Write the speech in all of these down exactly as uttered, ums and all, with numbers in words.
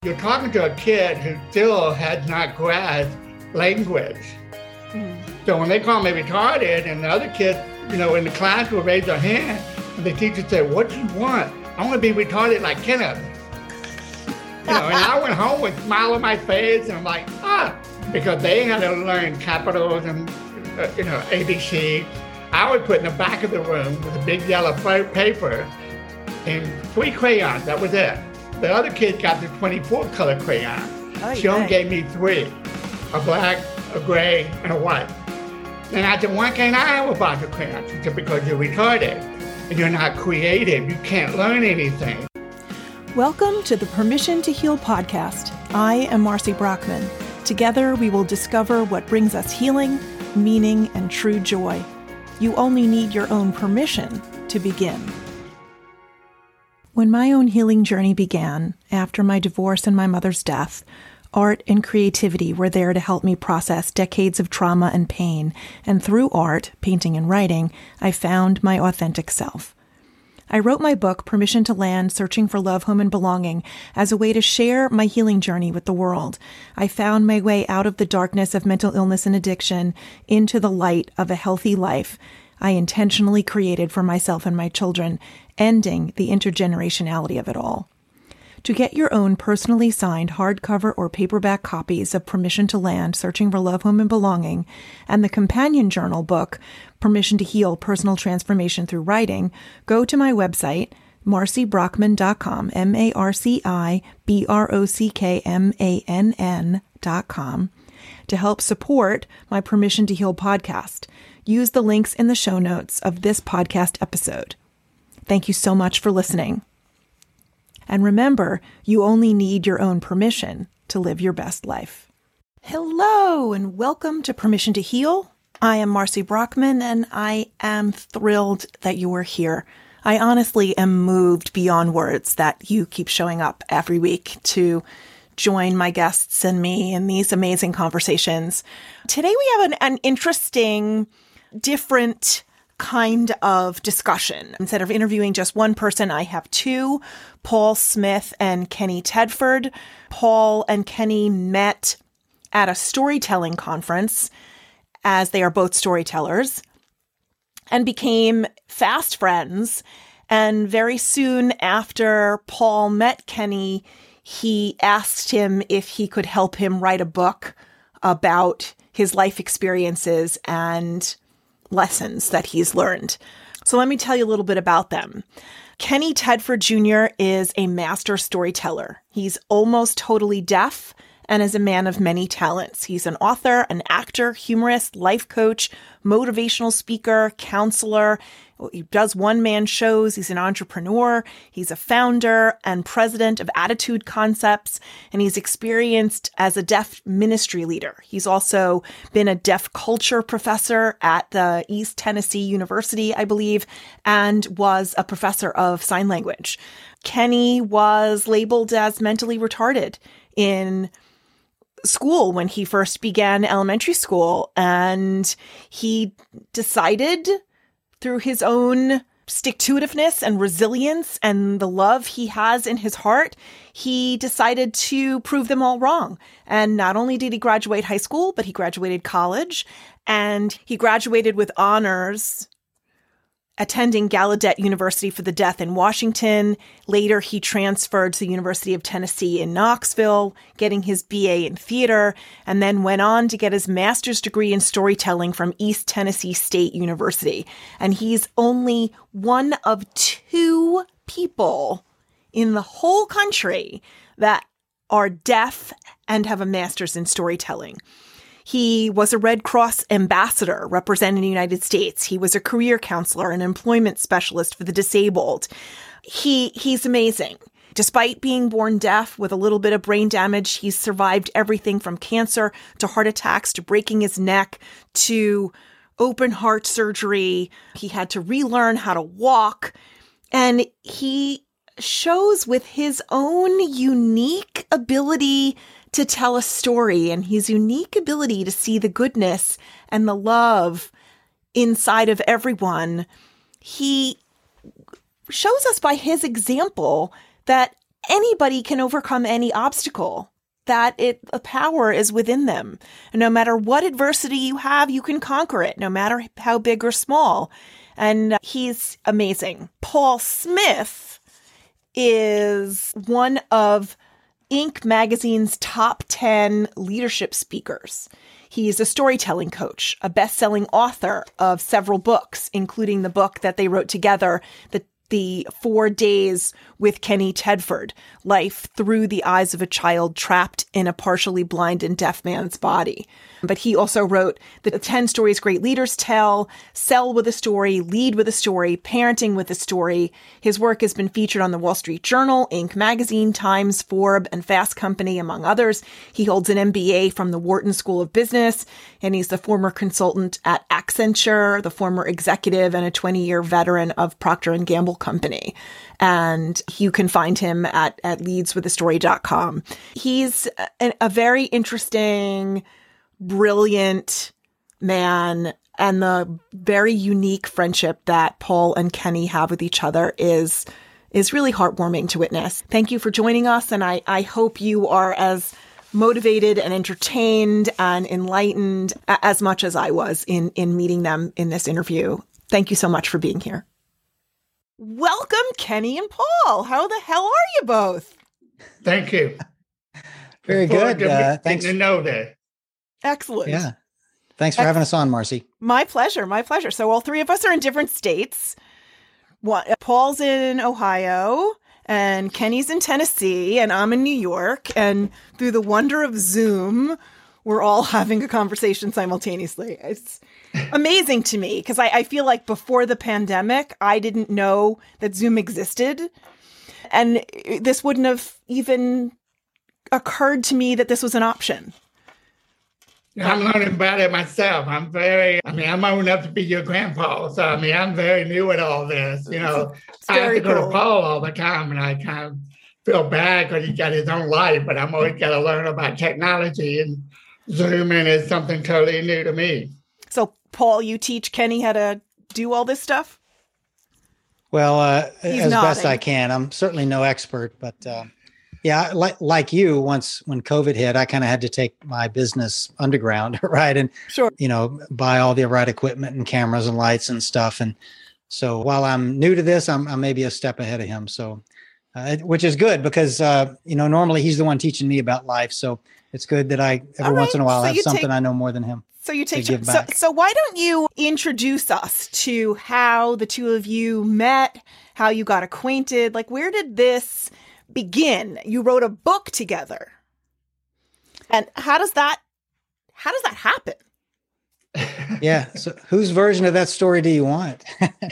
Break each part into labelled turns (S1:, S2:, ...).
S1: You're talking to a kid who still has not grasped language. Mm. So when they call me retarded and the other kids, you know, in the class will raise their hand and the teacher said, "What do you want?" "I want to be retarded like Kenneth." You know, and I went home with a smile on my face and I'm like, ah, because they had to learn capitals and, uh, you know, A B C. I was put in the back of the room with a big yellow paper and three crayons. That was it. The other kid got the twenty-four color crayon. Oh, she only gave me three, a black, a gray, and a white. And I said, "Why can't I have a box of crayons?" She said, "Because you're retarded and you're not creative. You can't learn anything."
S2: Welcome to the Permission to Heal podcast. I am Marcy Brockman. Together, we will discover what brings us healing, meaning, and true joy. You only need your own permission to begin. When my own healing journey began, after my divorce and my mother's death, art and creativity were there to help me process decades of trauma and pain, and through art, painting and writing, I found my authentic self. I wrote my book, Permission to Land, Searching for Love, Home, and Belonging, as a way to share my healing journey with the world. I found my way out of the darkness of mental illness and addiction into the light of a healthy life I intentionally created for myself and my children, ending the intergenerationality of it all. To get your own personally signed hardcover or paperback copies of Permission to Land, Searching for Love, Home, and Belonging, and the companion journal book, Permission to Heal, Personal Transformation Through Writing, go to my website, marcy brockman dot com, M A R C I B R O C K M A N N dot com, to help support my Permission to Heal podcast. Use the links in the show notes of this podcast episode. Thank you so much for listening. And remember, you only need your own permission to live your best life. Hello, and welcome to Permission to Heal. I am Marcy Brockman, and I am thrilled that you are here. I honestly am moved beyond words that you keep showing up every week to join my guests and me in these amazing conversations. Today we have an, an interesting, different kind of discussion. Instead of interviewing just one person, I have two, Paul Smith and Kenny Tedford. Paul and Kenny met at a storytelling conference, as they are both storytellers, and became fast friends. And very soon after Paul met Kenny, he asked him if he could help him write a book about his life experiences and lessons that he's learned. So let me tell you a little bit about them. Kenny Tedford Junior is a master storyteller. He's almost totally deaf and is a man of many talents. He's an author, an actor, humorist, life coach, motivational speaker, counselor. He does one-man shows. He's an entrepreneur. He's a founder and president of Attitude Concepts, and he's experienced as a deaf ministry leader. He's also been a deaf culture professor at the East Tennessee University, I believe, and was a professor of sign language. Kenny was labeled as mentally retarded in school when he first began elementary school, and he decided through his own stick-to-itiveness and resilience and the love he has in his heart, he decided to prove them all wrong. And not only did he graduate high school, but he graduated college, and he graduated with honors attending Gallaudet University for the Deaf in Washington. Later, he transferred to the University of Tennessee in Knoxville, getting his B A in theater, and then went on to get his master's degree in storytelling from East Tennessee State University. And he's only one of two people in the whole country that are deaf and have a master's in storytelling. He was a Red Cross ambassador representing the United States. He was a career counselor and employment specialist for the disabled. He he's amazing. Despite being born deaf with a little bit of brain damage, he's survived everything from cancer to heart attacks to breaking his neck to open heart surgery. He had to relearn how to walk. And he shows with his own unique ability to tell a story and his unique ability to see the goodness and the love inside of everyone. He shows us by his example that anybody can overcome any obstacle, that it the power is within them. And no matter what adversity you have, you can conquer it, no matter how big or small. And he's amazing. Paul Smith is one of Inc magazine's top ten leadership speakers. He's a storytelling coach, a best-selling author of several books, including the book that they wrote together, the The Four Days with Kenny Tedford, Life Through the Eyes of a Child Trapped in a Partially Blind and Deaf Man's Body. But he also wrote the ten Stories Great Leaders Tell, Sell with a Story, Lead with a Story, Parenting with a Story. His work has been featured on the Wall Street Journal, Inc magazine, Times, Forbes, and Fast Company, among others. He holds an M B A from the Wharton School of Business, and he's the former consultant at Accenture, the former executive and a twenty-year veteran of Procter and Gamble Company. And you can find him at, at leads with a story dot com. He's a, a very interesting, brilliant man, and the very unique friendship that Paul and Kenny have with each other is is really heartwarming to witness. Thank you for joining us, and I, I hope you are as motivated and entertained and enlightened as much as I was in, in meeting them in this interview. Thank you so much for being here. Welcome, Kenny and Paul. How the hell are you both?
S1: Thank you.
S3: Very good. Uh, thanks
S1: to know that.
S2: Excellent.
S3: Yeah. Thanks for having us on, Marcy.
S2: My pleasure. My pleasure. So all three of us are in different states. What, Paul's in Ohio, and Kenny's in Tennessee, and I'm in New York. And through the wonder of Zoom, we're all having a conversation simultaneously. It's amazing to me because I, I feel like before the pandemic, I didn't know that Zoom existed. And this wouldn't have even occurred to me that this was an option.
S1: I'm learning about it myself. I'm very, I mean, I'm old enough to be your grandpa. So, I mean, I'm very new at all this. You know, I have to go
S2: cool.
S1: to Paul all the time, and I kind of feel bad because he's got his own life, but I'm always got to learn about technology, and Zooming is something totally new to me.
S2: So, Paul, you teach Kenny how to do all this stuff?
S3: Well, uh, as
S2: nodding.
S3: best I can. I'm certainly no expert, but uh, yeah, like like you, once when COVID hit, I kind of had to take my business underground, right? And,
S2: sure.
S3: you know, buy all the right equipment and cameras and lights and stuff. And so while I'm new to this, I'm, I'm maybe a step ahead of him. So, uh, which is good because, uh, you know, normally he's the one teaching me about life. So it's good that I, every
S2: All
S3: once
S2: right.
S3: in a while,
S2: So
S3: have
S2: you
S3: something
S2: take-
S3: I know more than him.
S2: So you take
S3: to give
S2: so,
S3: back.
S2: so why don't you introduce us to how the two of you met, how you got acquainted? Like, where did this begin? You wrote a book together. And how does that how does that happen?
S3: Yeah. So whose version of that story do you want?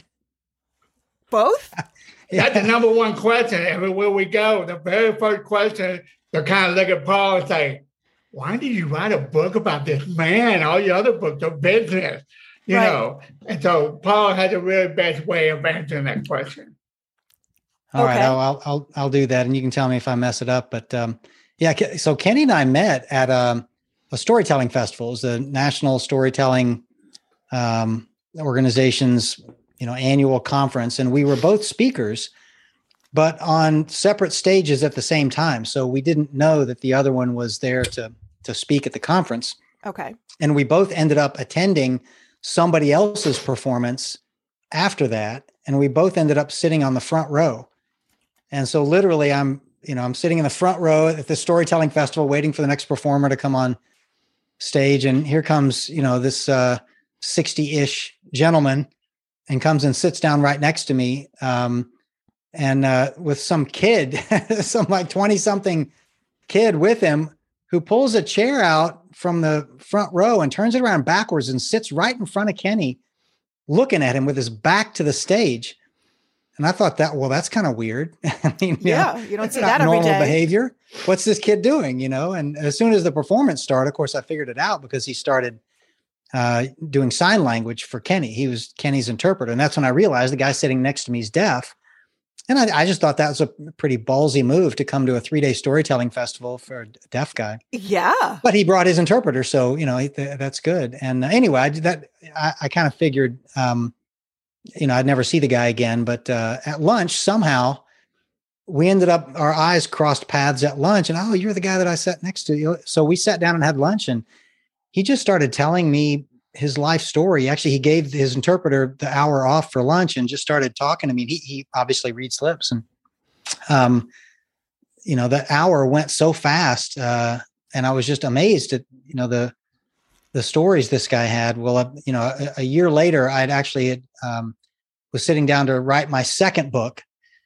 S2: Both?
S1: That's the number one question everywhere we go. The very first question, they kind of look at Paul and say, why did you write a book about this man? All your other books are business, you
S2: Right.
S1: know. And so Paul has a really best way of answering that question.
S3: All right,
S2: Okay.
S3: I'll, I'll I'll I'll do that, and you can tell me if I mess it up. But um, yeah, Ke- so Kenny and I met at um, a storytelling festival. It was the National Storytelling um, Organization's you know annual conference, and we were both speakers, but on separate stages at the same time. So we didn't know that the other one was there to to speak at the conference,
S2: Okay.
S3: and we both ended up attending somebody else's performance after that, and we both ended up sitting on the front row. And so literally I'm, you know, I'm sitting in the front row at the storytelling festival, waiting for the next performer to come on stage. And here comes, you know, this uh, sixty-ish gentleman and comes and sits down right next to me. Um, and uh, with some kid, some like twenty something kid with him who pulls a chair out from the front row and turns it around backwards and sits right in front of Kenny, looking at him with his back to the stage. And I thought that, well, that's kind of weird. I mean, you
S2: Yeah,
S3: know,
S2: you don't
S3: that's
S2: see
S3: not
S2: that every
S3: normal
S2: day.
S3: behavior. What's this kid doing? You know, and as soon as the performance started, of course, I figured it out because he started uh, doing sign language for Kenny. He was Kenny's interpreter. And that's when I realized the guy sitting next to me is deaf. And I, I just thought that was a pretty ballsy move to come to a three day storytelling festival for a deaf guy.
S2: Yeah.
S3: But he brought his interpreter. So, you know, he, th- that's good. And uh, anyway, I did that. I, I kind of figured, um, you know, I'd never see the guy again, but uh, at lunch, somehow we ended up, our eyes crossed paths at lunch, and, oh, you're the guy that I sat next to. So we sat down and had lunch, and he just started telling me his life story. Actually, he gave his interpreter the hour off for lunch and just started talking to me. He, he obviously reads lips, and, um, you know, the hour went so fast. Uh, and I was just amazed at, you know, the, the stories this guy had. Well, uh, you know, a, a year later, I'd actually, um, was sitting down to write my second book.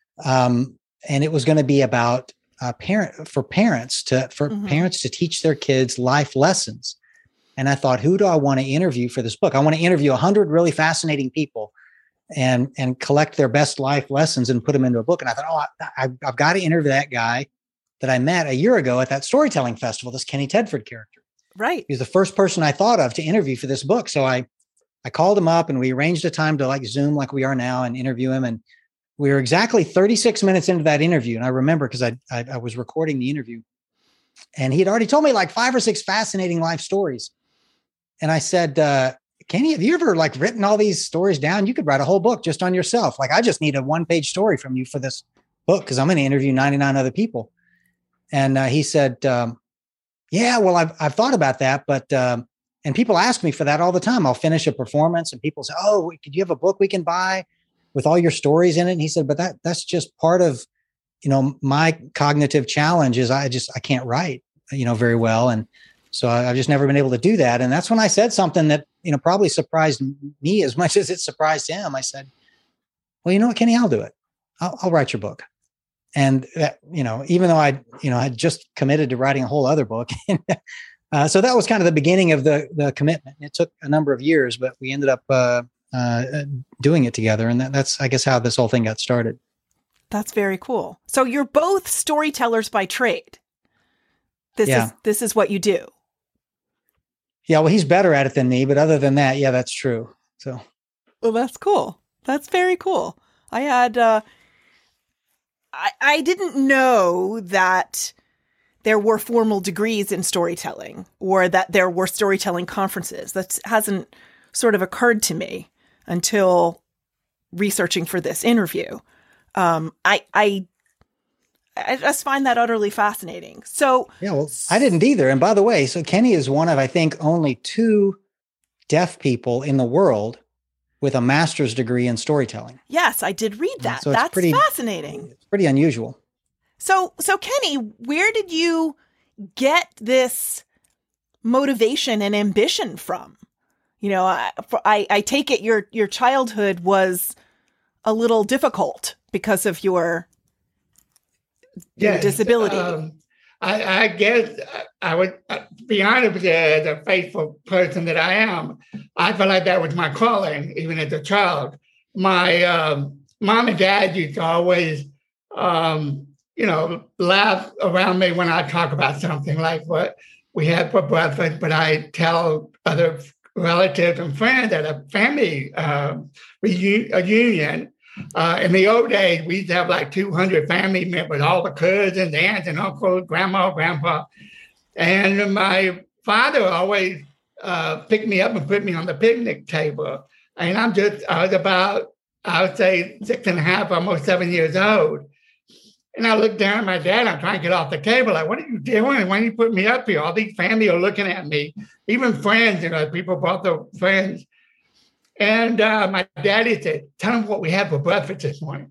S3: Um, and it was going to be about, uh, parent for parents to, for mm-hmm. parents to teach their kids life lessons. And I thought, who do I want to interview for this book? I want to interview a hundred really fascinating people and, and collect their best life lessons and put them into a book. And I thought, oh, I, I've, I've got to interview that guy that I met a year ago at that storytelling festival, this Kenny Tedford character.
S2: Right.
S3: He was the first person I thought of to interview for this book. So I, I called him up and we arranged a time to like Zoom like we are now and interview him. And we were exactly thirty-six minutes into that interview. And I remember because I, I I was recording the interview and he had already told me like five or six fascinating life stories. And I said, uh, Kenny, have you ever like written all these stories down? You could write a whole book just on yourself. Like, I just need a one page story from you for this book because I'm going to interview ninety-nine other people. And uh, he said, um, yeah, well, I've, I've thought about that, but, um, and people ask me for that all the time. I'll finish a performance and people say, oh, could you have a book we can buy with all your stories in it? And he said, but that, that's just part of, you know, my cognitive challenge is I just, I can't write, you know, very well. And so I, I've just never been able to do that. And that's when I said something that, you know, probably surprised me as much as it surprised him. I said, well, you know what, Kenny, I'll do it. I'll, I'll write your book. And that, you know, even though I, you know, had just committed to writing a whole other book. uh, so that was kind of the beginning of the the commitment. It took a number of years, but we ended up uh, uh, doing it together. And that, that's, I guess, how this whole thing got started.
S2: That's very cool. So you're both storytellers by trade. This yeah. is this is what you do.
S3: Yeah, well, he's better at it than me, but other than that, yeah, that's true. So,
S2: well, that's cool. That's very cool. I had, uh, I I didn't know that there were formal degrees in storytelling or that there were storytelling conferences. That hasn't sort of occurred to me until researching for this interview. Um, I I. I just find that utterly fascinating. So,
S3: yeah, well, I didn't either. And by the way, so Kenny is one of, I think, only two deaf people in the world with a master's degree in storytelling.
S2: Yes, I did read that.
S3: So
S2: That's
S3: pretty,
S2: fascinating.
S3: It's pretty unusual.
S2: So, so Kenny, where did you get this motivation and ambition from? You know, I, for, I, I take it your your childhood was a little difficult because of your Your
S1: yes,
S2: disability.
S1: Um, I, I guess I would be honest with you, as a faithful person that I am. I felt like that was my calling, even as a child. My um, mom and dad used to always, um, you know, laugh around me when I talk about something like what we had for breakfast. But I tell other relatives and friends at a family uh, reunion. Uh, in the old days, we used to have like two hundred family members, all the cousins, aunts, and uncles, grandma, grandpa. And my father always uh, picked me up and put me on the picnic table. And I'm just, I was about, I would say, six and a half, almost seven years old. And I looked down at my dad, I'm trying to get off the table. Like, what are you doing? Why did you put me up here? All these family are looking at me, even friends, you know, people brought their friends. And uh, my daddy said, tell them what we had for breakfast this morning.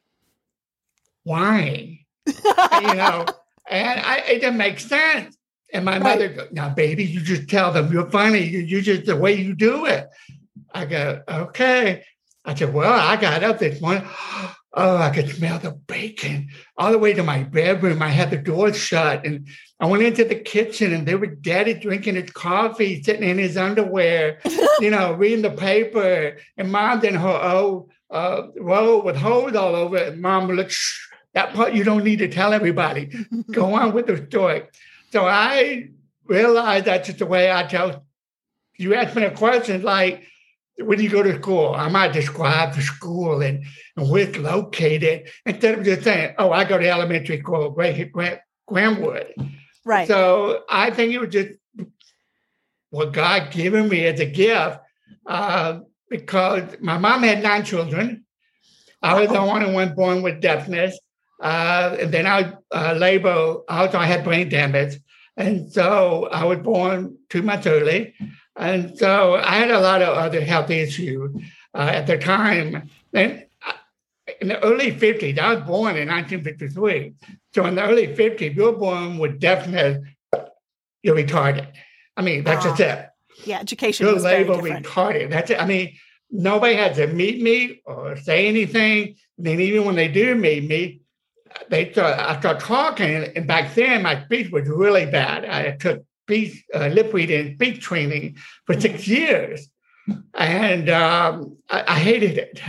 S1: Wine. And, you know, and I, it didn't make sense. And my right. mother goes, now, baby, you just tell them you're funny. You, you just the way you do it. I go, okay. I said, well, I got up this morning. Oh, I could smell the bacon all the way to my bedroom. I had the door shut and I went into the kitchen and there was daddy drinking his coffee, sitting in his underwear, you know, reading the paper. And mom's in her old uh, robe with holes all over it. And mom looked, shh, that part you don't need to tell everybody. Go on with the story. So I realized that's just the way I tell. You ask me a question like, when you go to school, I might describe the school and, and where it's located instead of just saying, oh, I go to elementary school, Great Grandwood.
S2: Right.
S1: So I think it was just what God given me as a gift uh, because my mom had nine children. I was the only one born with deafness. Uh, and then I uh, labor, also I had brain damage. And so I was born two months early. And so I had a lot of other health issues uh, at the time. And in the early fifties, I was born in nineteen fifty-three. So in the early fifties, you're born with definite, you're retarded. I mean, that's
S2: uh,
S1: just it.
S2: Yeah, education
S1: You're
S2: was very
S1: labeled
S2: different.
S1: retarded. That's it. I mean, nobody had to meet me or say anything. And then even when they do meet me, they start, I start talking. And back then, my speech was really bad. I took speech, uh, lip reading speech training for six years. And um, I, I hated it.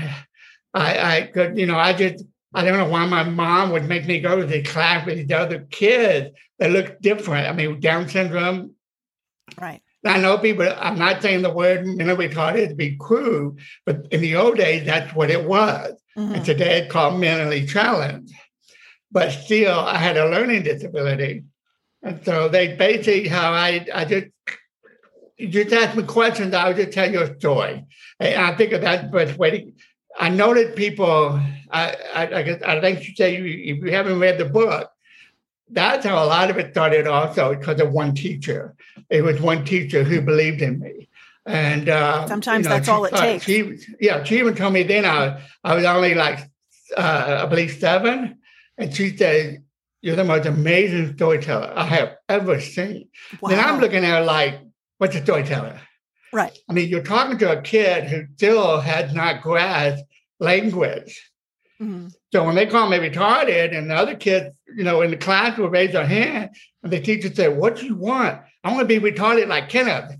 S1: I, I could, you know, I just, I don't know why my mom would make me go to the class with these other kids that looked different. I mean, Down syndrome.
S2: Right.
S1: I know people, I'm not saying the word mentally retarded to be crude, but in the old days, that's what it was. Mm-hmm. And today it's called mentally challenged. But still, I had a learning disability. And so they basically, how I, I just, you just ask me questions, I would just tell you a story. And I think that's the best way to, I know that people, I, I, I, guess, I think you say you, if you haven't read the book, that's how a lot of it started also because of one teacher. It was one teacher who believed in me. And uh,
S2: sometimes
S1: you know,
S2: that's
S1: she,
S2: all it
S1: uh,
S2: takes.
S1: She, yeah, she even told me then I, I was only like, uh, I believe seven. And she said, you're the most amazing storyteller I have ever seen. Wow. Then I'm looking at her like, what's a storyteller?
S2: Right.
S1: I mean, you're talking to a kid who still has not grasped language. Mm-hmm. So when they call me retarded and the other kids, you know, in the class will raise their hand and the teacher said, what do you want? I want to be retarded like Kenneth.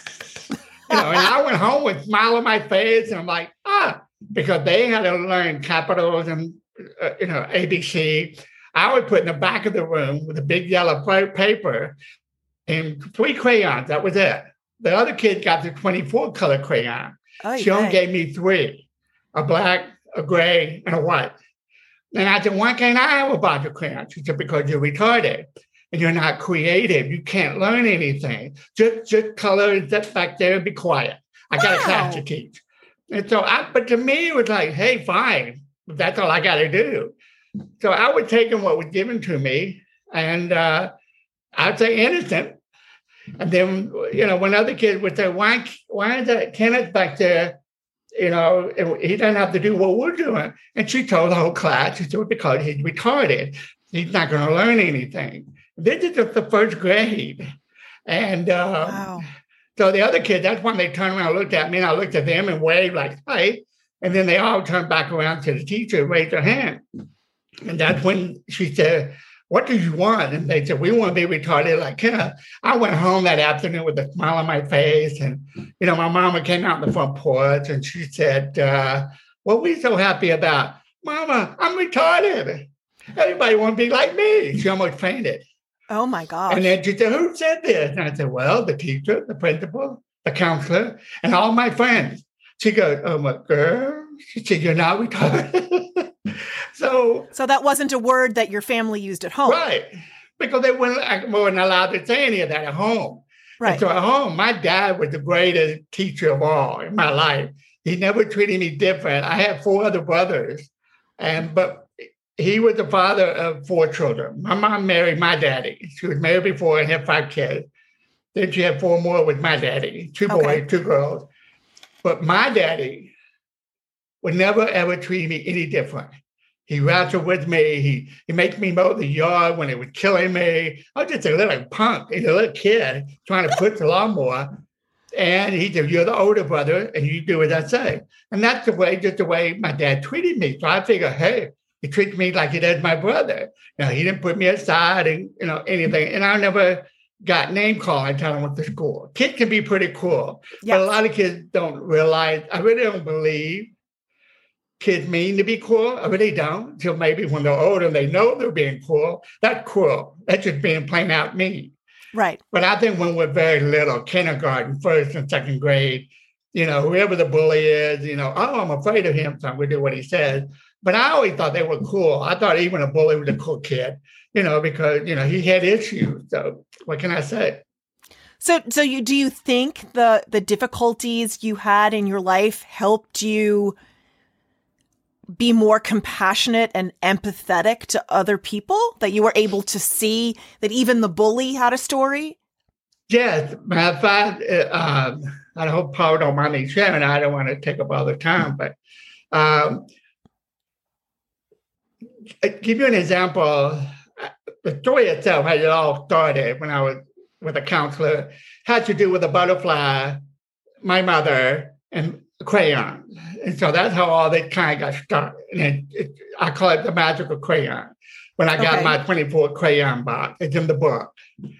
S1: You know, and I went home with a smile on my face and I'm like, ah, because they had to learn capitals and, uh, you know, A B C. I would put in the back of the room with a big yellow paper and three crayons. That was it. The other kid got the twenty-four color crayon. Oh, she only gave me three, a black, a gray, and a white. And I said, why can't I have a bunch of crayons? She said, because you're retarded and you're not creative. You can't learn anything. Just, just color and sit back there and be quiet. I got wow. a class to teach. And so, I, but to me, it was like, hey, fine. That's all I got to do. So I would take in what was given to me and uh, I'd say innocent. And then, you know, when other kids would say, why, why is that Kenneth back there? You know, he doesn't have to do what we're doing. And she told the whole class, she said, because he's retarded. He's not going to learn anything. This is just the first grade. And uh, wow. so the other kids, that's when they turned around and looked at me, and I looked at them and waved like, hey. And then they all turned back around to the teacher and raised their hand. And that's when she said, what do you want? And they said, we want to be retarded like Kenneth. I went home that afternoon with a smile on my face. And, you know, my mama came out on the front porch and she said, uh, what are we so happy about? Mama, I'm retarded. Everybody want to be like me. She almost fainted.
S2: Oh, my gosh.
S1: And then she said, who said this? And I said, well, the teacher, the principal, the counselor, and all my friends. She goes, oh, my girl. She said, you're not retarded. So,
S2: so that wasn't a word that your family used at home.
S1: Right. Because they weren't, weren't allowed to say any of that at home. Right. And so at home, my dad was the greatest teacher of all in my life. He never treated me different. I had four other brothers, and but he was the father of four children. My mom married my daddy. She was married before and had five kids. Then she had four more with my daddy, two boys, okay. two girls. But my daddy would never, ever treat me any different. He wrestled with me. He he made me mow the yard when it was killing me. I was just a little punk, a little kid trying to push the lawnmower. And he said, you're the older brother, and you do as I say. And that's the way, just the way my dad treated me. So I figured, hey, he treats me like he does my brother. You know, he didn't put me aside and, you know, anything. And I never got name calling until I went to school. Kids can be pretty cool. Yes. But a lot of kids don't realize, I really don't believe kids mean to be cool. I really don't. Until maybe when they're older and they know they're being cool. That's cool. That's just being plain out mean.
S2: Right.
S1: But I think when we're very little, kindergarten, first and second grade, you know, whoever the bully is, you know, oh, I'm afraid of him, so I'm going to do what he says. But I always thought they were cool. I thought even a bully was a cool kid, you know, because, you know, he had issues. So what can I say?
S2: So, so you do you think the the difficulties you had in your life helped you be more compassionate and empathetic to other people, that you were able to see that even the bully had a story?
S1: Yes. Matter of fact, um, I hope Paul don't mind me sharing. I don't want to take up all the time, but um, I'll give you an example. The story itself, how it all started when I was with a counselor, had to do with a butterfly, my mother, and a crayon. And so that's how all that kind of got started. And it, it, I call it the magical crayon. When I got okay. my twenty-four crayon box, it's in the book.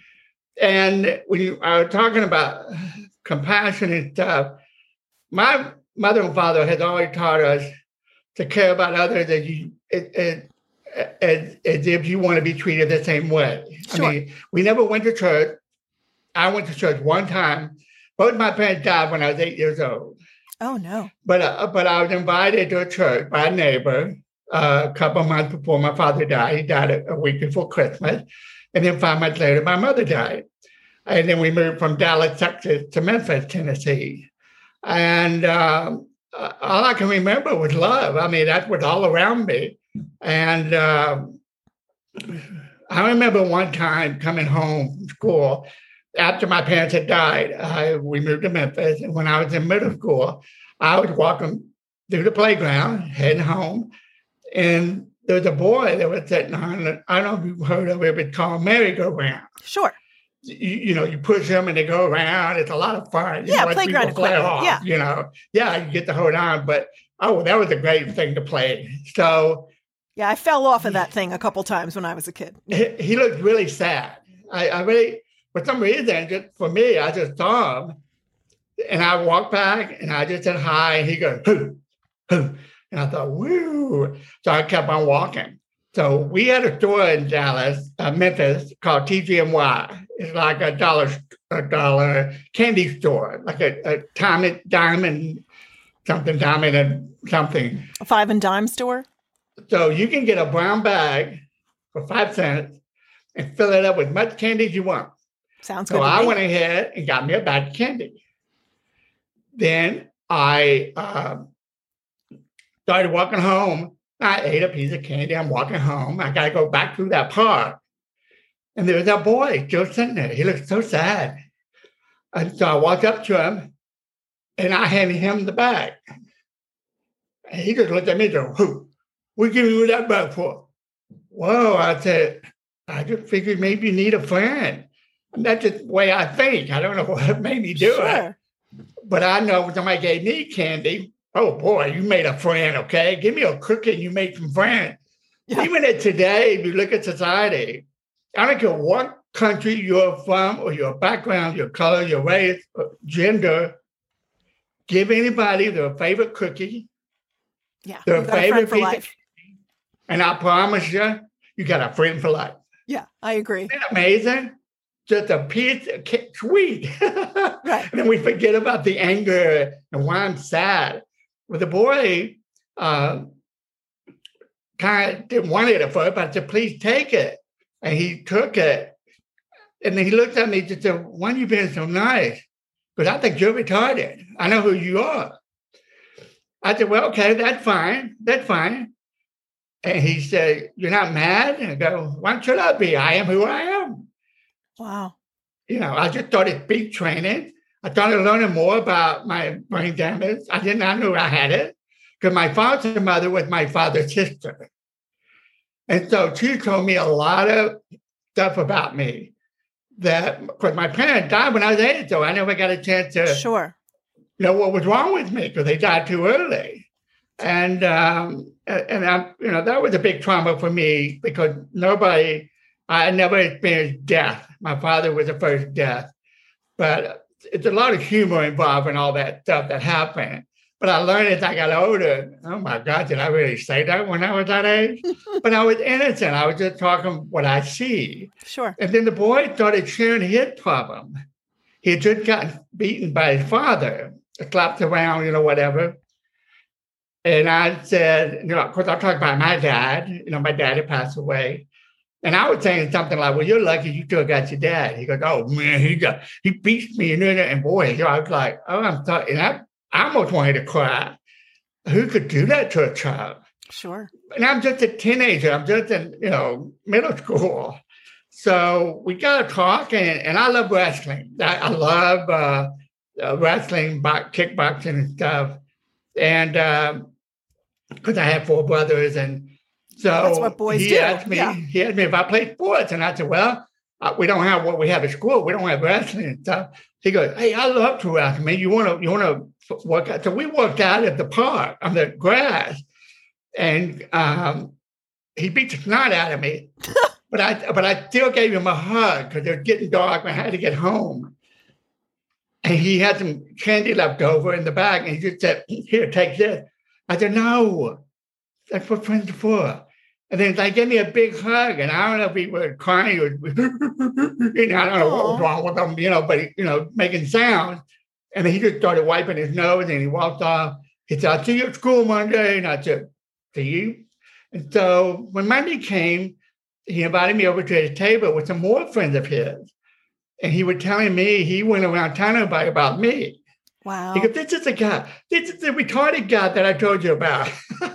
S1: And when you are talking about compassion and stuff, my mother and father had always taught us to care about others as, you, as, as, as if you want to be treated the same way. Sure. I mean, we never went to church. I went to church one time. Both my parents died when I was eight years old.
S2: Oh, no.
S1: But uh, but I was invited to a church by a neighbor uh, a couple of months before my father died. He died a, a week before Christmas. And then five months later, my mother died. And then we moved from Dallas, Texas to Memphis, Tennessee. And um, all I can remember was love. I mean, that was all around me. And um, I remember one time coming home from school after my parents had died. I, we moved to Memphis. And when I was in middle school, I was walking through the playground, heading home. And there was a boy that was sitting on, I don't know if you've heard of it, it's called merry-go-round.
S2: Sure.
S1: You, you know, you push them and they go around. It's a lot of fun. You
S2: yeah,
S1: know,
S2: playground equipment.
S1: Off,
S2: yeah.
S1: You know, yeah, you get to hold on. But, oh, that was a great thing to play. So.
S2: Yeah, I fell off of that thing a couple times when I was a kid.
S1: He, he looked really sad. I, I really, for some reason, just for me, I just saw him. And I walked back and I just said hi. And he goes, hoo, hoo. And I thought, woo. So I kept on walking. So we had a store in Dallas, uh, Memphis, called T G M Y. It's like a dollar, a dollar candy store, like a, a diamond, diamond, something, diamond and something.
S2: A five and dime store?
S1: So you can get a brown bag for five cents and fill it up with much candy as you want.
S2: Sounds good.
S1: So I went ahead and got me a bag of candy. Then I uh, started walking home. I ate a piece of candy. I'm walking home. I got to go back through that park. And there was that boy just sitting there. He looked so sad. And so I walked up to him and I handed him the bag. And he just looked at me and said, who? What giving you that bag for? Whoa, I said, I just figured maybe you need a friend. And that's just the way I think. I don't know what made me do sure. it. But I know when somebody gave me candy, oh boy, you made a friend, okay? Give me a cookie and you made some friends. Yeah. Even at today, if you look at society, I don't care what country you're from or your background, your color, your race, gender, give anybody their favorite cookie,
S2: yeah,
S1: their favorite piece
S2: life.
S1: Of candy, and I promise you, you got a friend for life.
S2: Yeah, I agree.
S1: Isn't that amazing? Just a piece of cake, sweet.
S2: Right.
S1: And then we forget about the anger and why I'm sad. Well, the boy uh, kind of didn't want it at first, but I said, please take it. And he took it. And then he looked at me and just said, why are you being so nice? Because I think you're retarded. I know who you are. I said, well, okay, that's fine. That's fine. And he said, you're not mad? And I go, why should I be? I am who I am.
S2: Wow.
S1: You know, I just started speech training. I started learning more about my brain damage. I did not know I had it because my father's mother was my father's sister. And so she told me a lot of stuff about me that, because my parents died when I was eight, so I never got a chance to
S2: sure.
S1: know what was wrong with me because they died too early. And, um, and I, you know, that was a big trauma for me because nobody, I never experienced death. My father was the first death, but it's a lot of humor involved in all that stuff that happened. But I learned as I got older, oh my God, did I really say that when I was that age? But I was innocent. I was just talking what I see.
S2: Sure.
S1: And then the boy started sharing his problem. He had just gotten beaten by his father, slapped around, you know, whatever. And I said, you know, of course, I talked about my dad. You know, my dad had passed away. And I was saying something like, well, you're lucky you still got your dad. He goes, oh, man, he got, he beats me. And, and boy, you know, I was like, oh, I'm sorry. And I, I almost wanted to cry. Who could do that to a child?
S2: Sure.
S1: And I'm just a teenager. I'm just in, you know, middle school. So we got to talk, and, and I love wrestling. I, I love uh, uh, wrestling, bo- kickboxing and stuff. And because um, I have four brothers, and so
S2: that's what boys
S1: he
S2: do.
S1: asked me,
S2: yeah.
S1: he asked me if I played sports, and I said, well, uh, we don't have what we have at school. We don't have wrestling and stuff. He goes, hey, I love to wrestle, man. You want to, you want to work out? So we worked out at the park on the grass, and um, he beat the snot out of me. But I, but I still gave him a hug because it was getting dark. I had to get home, and he had some candy left over in the bag, and he just said, "Here, take this." I said, "No, that's what friends are for." And then they gave me a big hug, and I don't know if he was crying or, you know, I don't know what was wrong with him, you know, but he, you know, making sounds. And then he just started wiping his nose, and he walked off. He said, "I'll see you at school Monday," and I said, "See you." And so when Monday came, he invited me over to his table with some more friends of his. And he was telling me, he went around telling everybody about me.
S2: Wow.
S1: He goes, this is the guy, this is the retarded guy that I told you about.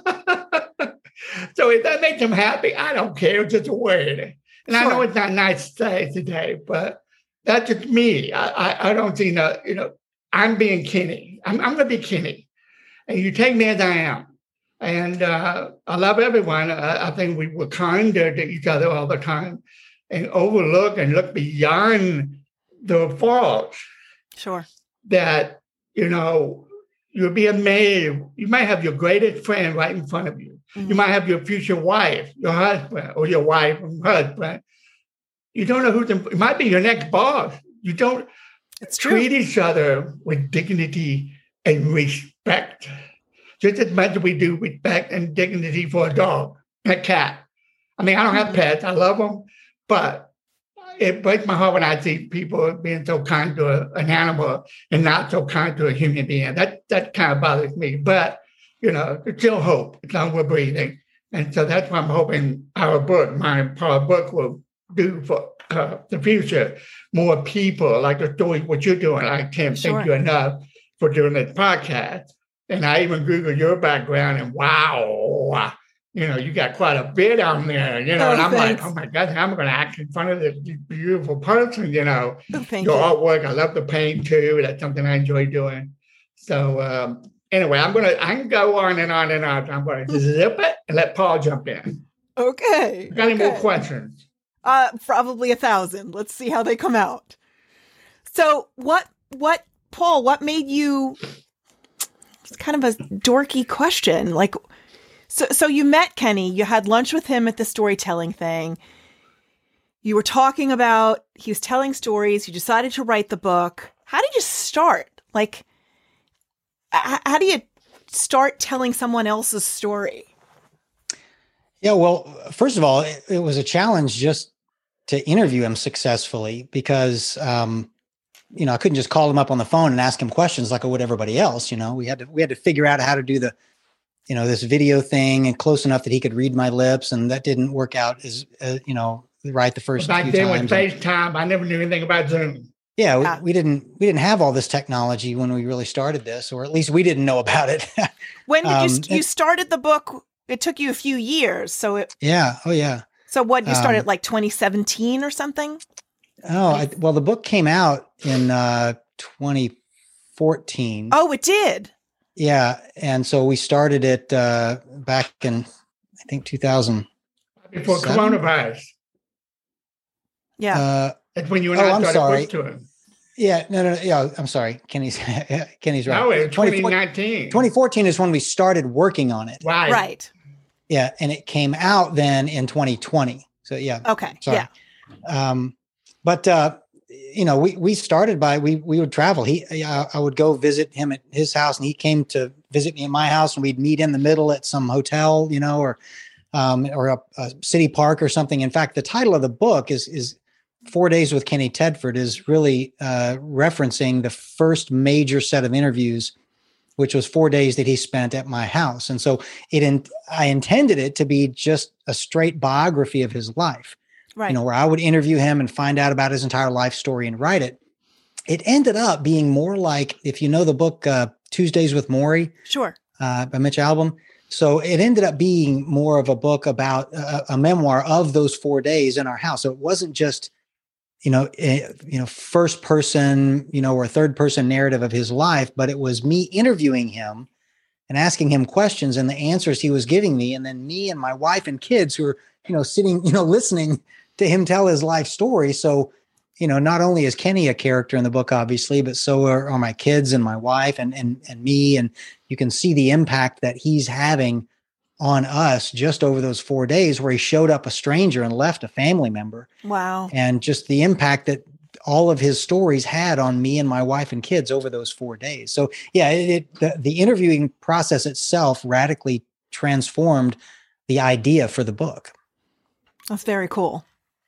S1: So if that makes him happy, I don't care. It's just a word. And sure. I know it's not nice to say today, but that's just me. I, I, I don't see no, you know, I'm being Kenny. I'm, I'm going to be Kenny. And you take me as I am. And uh, I love everyone. I, I think we were kind to each other all the time and overlook and look beyond the faults.
S2: Sure.
S1: That, you know, you'll be amazed. You might have your greatest friend right in front of you. Mm-hmm. You might have your future wife, your husband, or your wife and husband. You don't know who's, in, it might be your next boss. You don't
S2: it's true.
S1: Treat each other with dignity and respect. Just as much as we do respect and dignity for a dog and a cat. I mean, I don't have pets. I love them. But it breaks my heart when I see people being so kind to a, an animal and not so kind to a human being. That that kind of bothers me. But, you know, there's still hope as long as we're breathing. And so that's what I'm hoping our book, my our book, will do for uh, the future. More people, like the story, what you're doing. I can't
S2: Sure.
S1: thank you enough for doing this podcast. And I even Googled your background, and wow, you know, you got quite a bit on there, you know.
S2: Oh,
S1: and I'm
S2: thanks.
S1: like, oh my God, how am I going to act in front of this beautiful person, you know?
S2: Oh, thank
S1: your
S2: you.
S1: artwork, I love the paint too. That's something I enjoy doing. So um, anyway, I'm going to, I can go on and on and on. I'm going to zip it and let Paul jump in.
S2: Okay.
S1: Got any
S2: okay.
S1: more questions?
S2: Uh, probably a thousand. Let's see how they come out. So what, what, Paul, what made you, it's kind of a dorky question. Like, so, so you met Kenny, you had lunch with him at the storytelling thing. You were talking about, he was telling stories. You decided to write the book. How did you start? Like, h- how do you start telling someone else's story?
S3: Yeah, well, first of all, it, it was a challenge just to interview him successfully because, um, you know, I couldn't just call him up on the phone and ask him questions like I would everybody else. You know, we had to we had to figure out how to do the, you know, this video thing and close enough that he could read my lips, and that didn't work out as uh, you know, right the first
S1: Back
S3: few
S1: then
S3: times.
S1: with FaceTime, I never knew anything about Zoom.
S3: Yeah,
S2: Yeah.
S3: We, we didn't we didn't have all this technology when we really started this, or at least we didn't know about it.
S2: When did you
S3: Um,
S2: st- you started the book? It took you a few years. So it,
S3: yeah. Oh, yeah.
S2: so what, you started
S3: Um,
S2: like twenty seventeen or something?
S3: Oh, I, well, the book came out in uh, twenty fourteen.
S2: Oh, it did.
S3: Yeah, and so we started it uh, back in, I think, two thousand.
S1: Before
S3: Seven?
S1: coronavirus.
S2: Yeah.
S3: Uh,
S1: That's when you and
S3: Oh,
S1: I
S3: I'm
S1: started
S3: sorry.
S1: book touring.
S3: yeah, no, no, no, yeah, I'm sorry. Kenny's Kenny's right.
S1: No, it was
S3: twenty
S1: twenty nineteen.
S3: twenty fourteen is when we started working on it.
S1: Right.
S2: right.
S3: Yeah, and it came out then in twenty twenty. So yeah,
S2: Okay.
S3: sorry.
S2: Yeah.
S3: Um, but uh, you know, we we started by we we would travel. He I, I would go visit him at his house, and he came to visit me at my house, and we'd meet in the middle at some hotel, you know, or um, or a, a city park or something. In fact, the title of the book is is Four Days with Kenny Tedford, is really uh, referencing the first major set of interviews, which was four days that he spent at my house. And so it, in, I intended it to be just a straight biography of his life,
S2: Right.
S3: you know, where I would interview him and find out about his entire life story and write it. It ended up being more like, if you know the book, uh, Tuesdays with Morrie,
S2: Sure.
S3: uh, by Mitch Albom. So it ended up being more of a book about a, a memoir of those four days in our house. So it wasn't just, you know, eh, you know, first person, you know, or third person narrative of his life, but it was me interviewing him and asking him questions and the answers he was giving me. And then me and my wife and kids who were, you know, sitting, you know, listening to him tell his life story. So, you know, not only is Kenny a character in the book, obviously, but so are, are my kids and my wife and, and, and me. And you can see the impact that he's having on us just over those four days where he showed up a stranger and left a family member.
S2: Wow.
S3: And just the impact that all of his stories had on me and my wife and kids over those four days. So yeah, it, it the, the interviewing process itself radically transformed the idea for the book.
S2: That's very cool.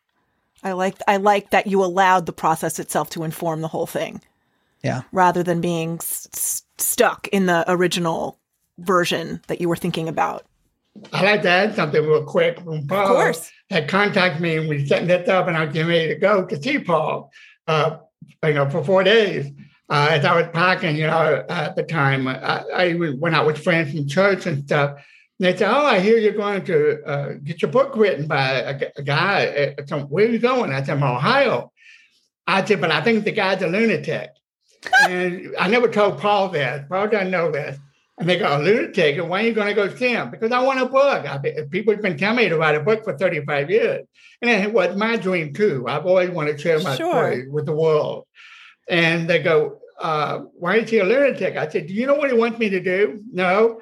S2: I like I like that you allowed the process itself to inform the whole thing.
S3: Yeah.
S2: Rather than being s- stuck in the original version that you were thinking about.
S1: I'd like to add something real quick. When Paul
S2: Of course.
S1: had contacted me and we set this up and I was getting ready to go to see Paul, uh, you know, for four days. Uh, as I was packing, you know, at the time, I, I went out with friends from church and stuff. And they said, "Oh, I hear you're going to uh, get your book written by a, a guy. I said, where are you going?" I said, "I'm Ohio." I said, "But I think the guy's a lunatic." And I never told Paul this. Paul doesn't know this. And they go, "A lunatic? And when are you going to go see him?" Because I want a book. I, people have been telling me to write a book for thirty-five years. And it was my dream, too. I've always wanted to share my
S2: Sure.
S1: story with the world. And they go, uh, "Why is he a lunatic?" I said, "Do you know what he wants me to do?" No.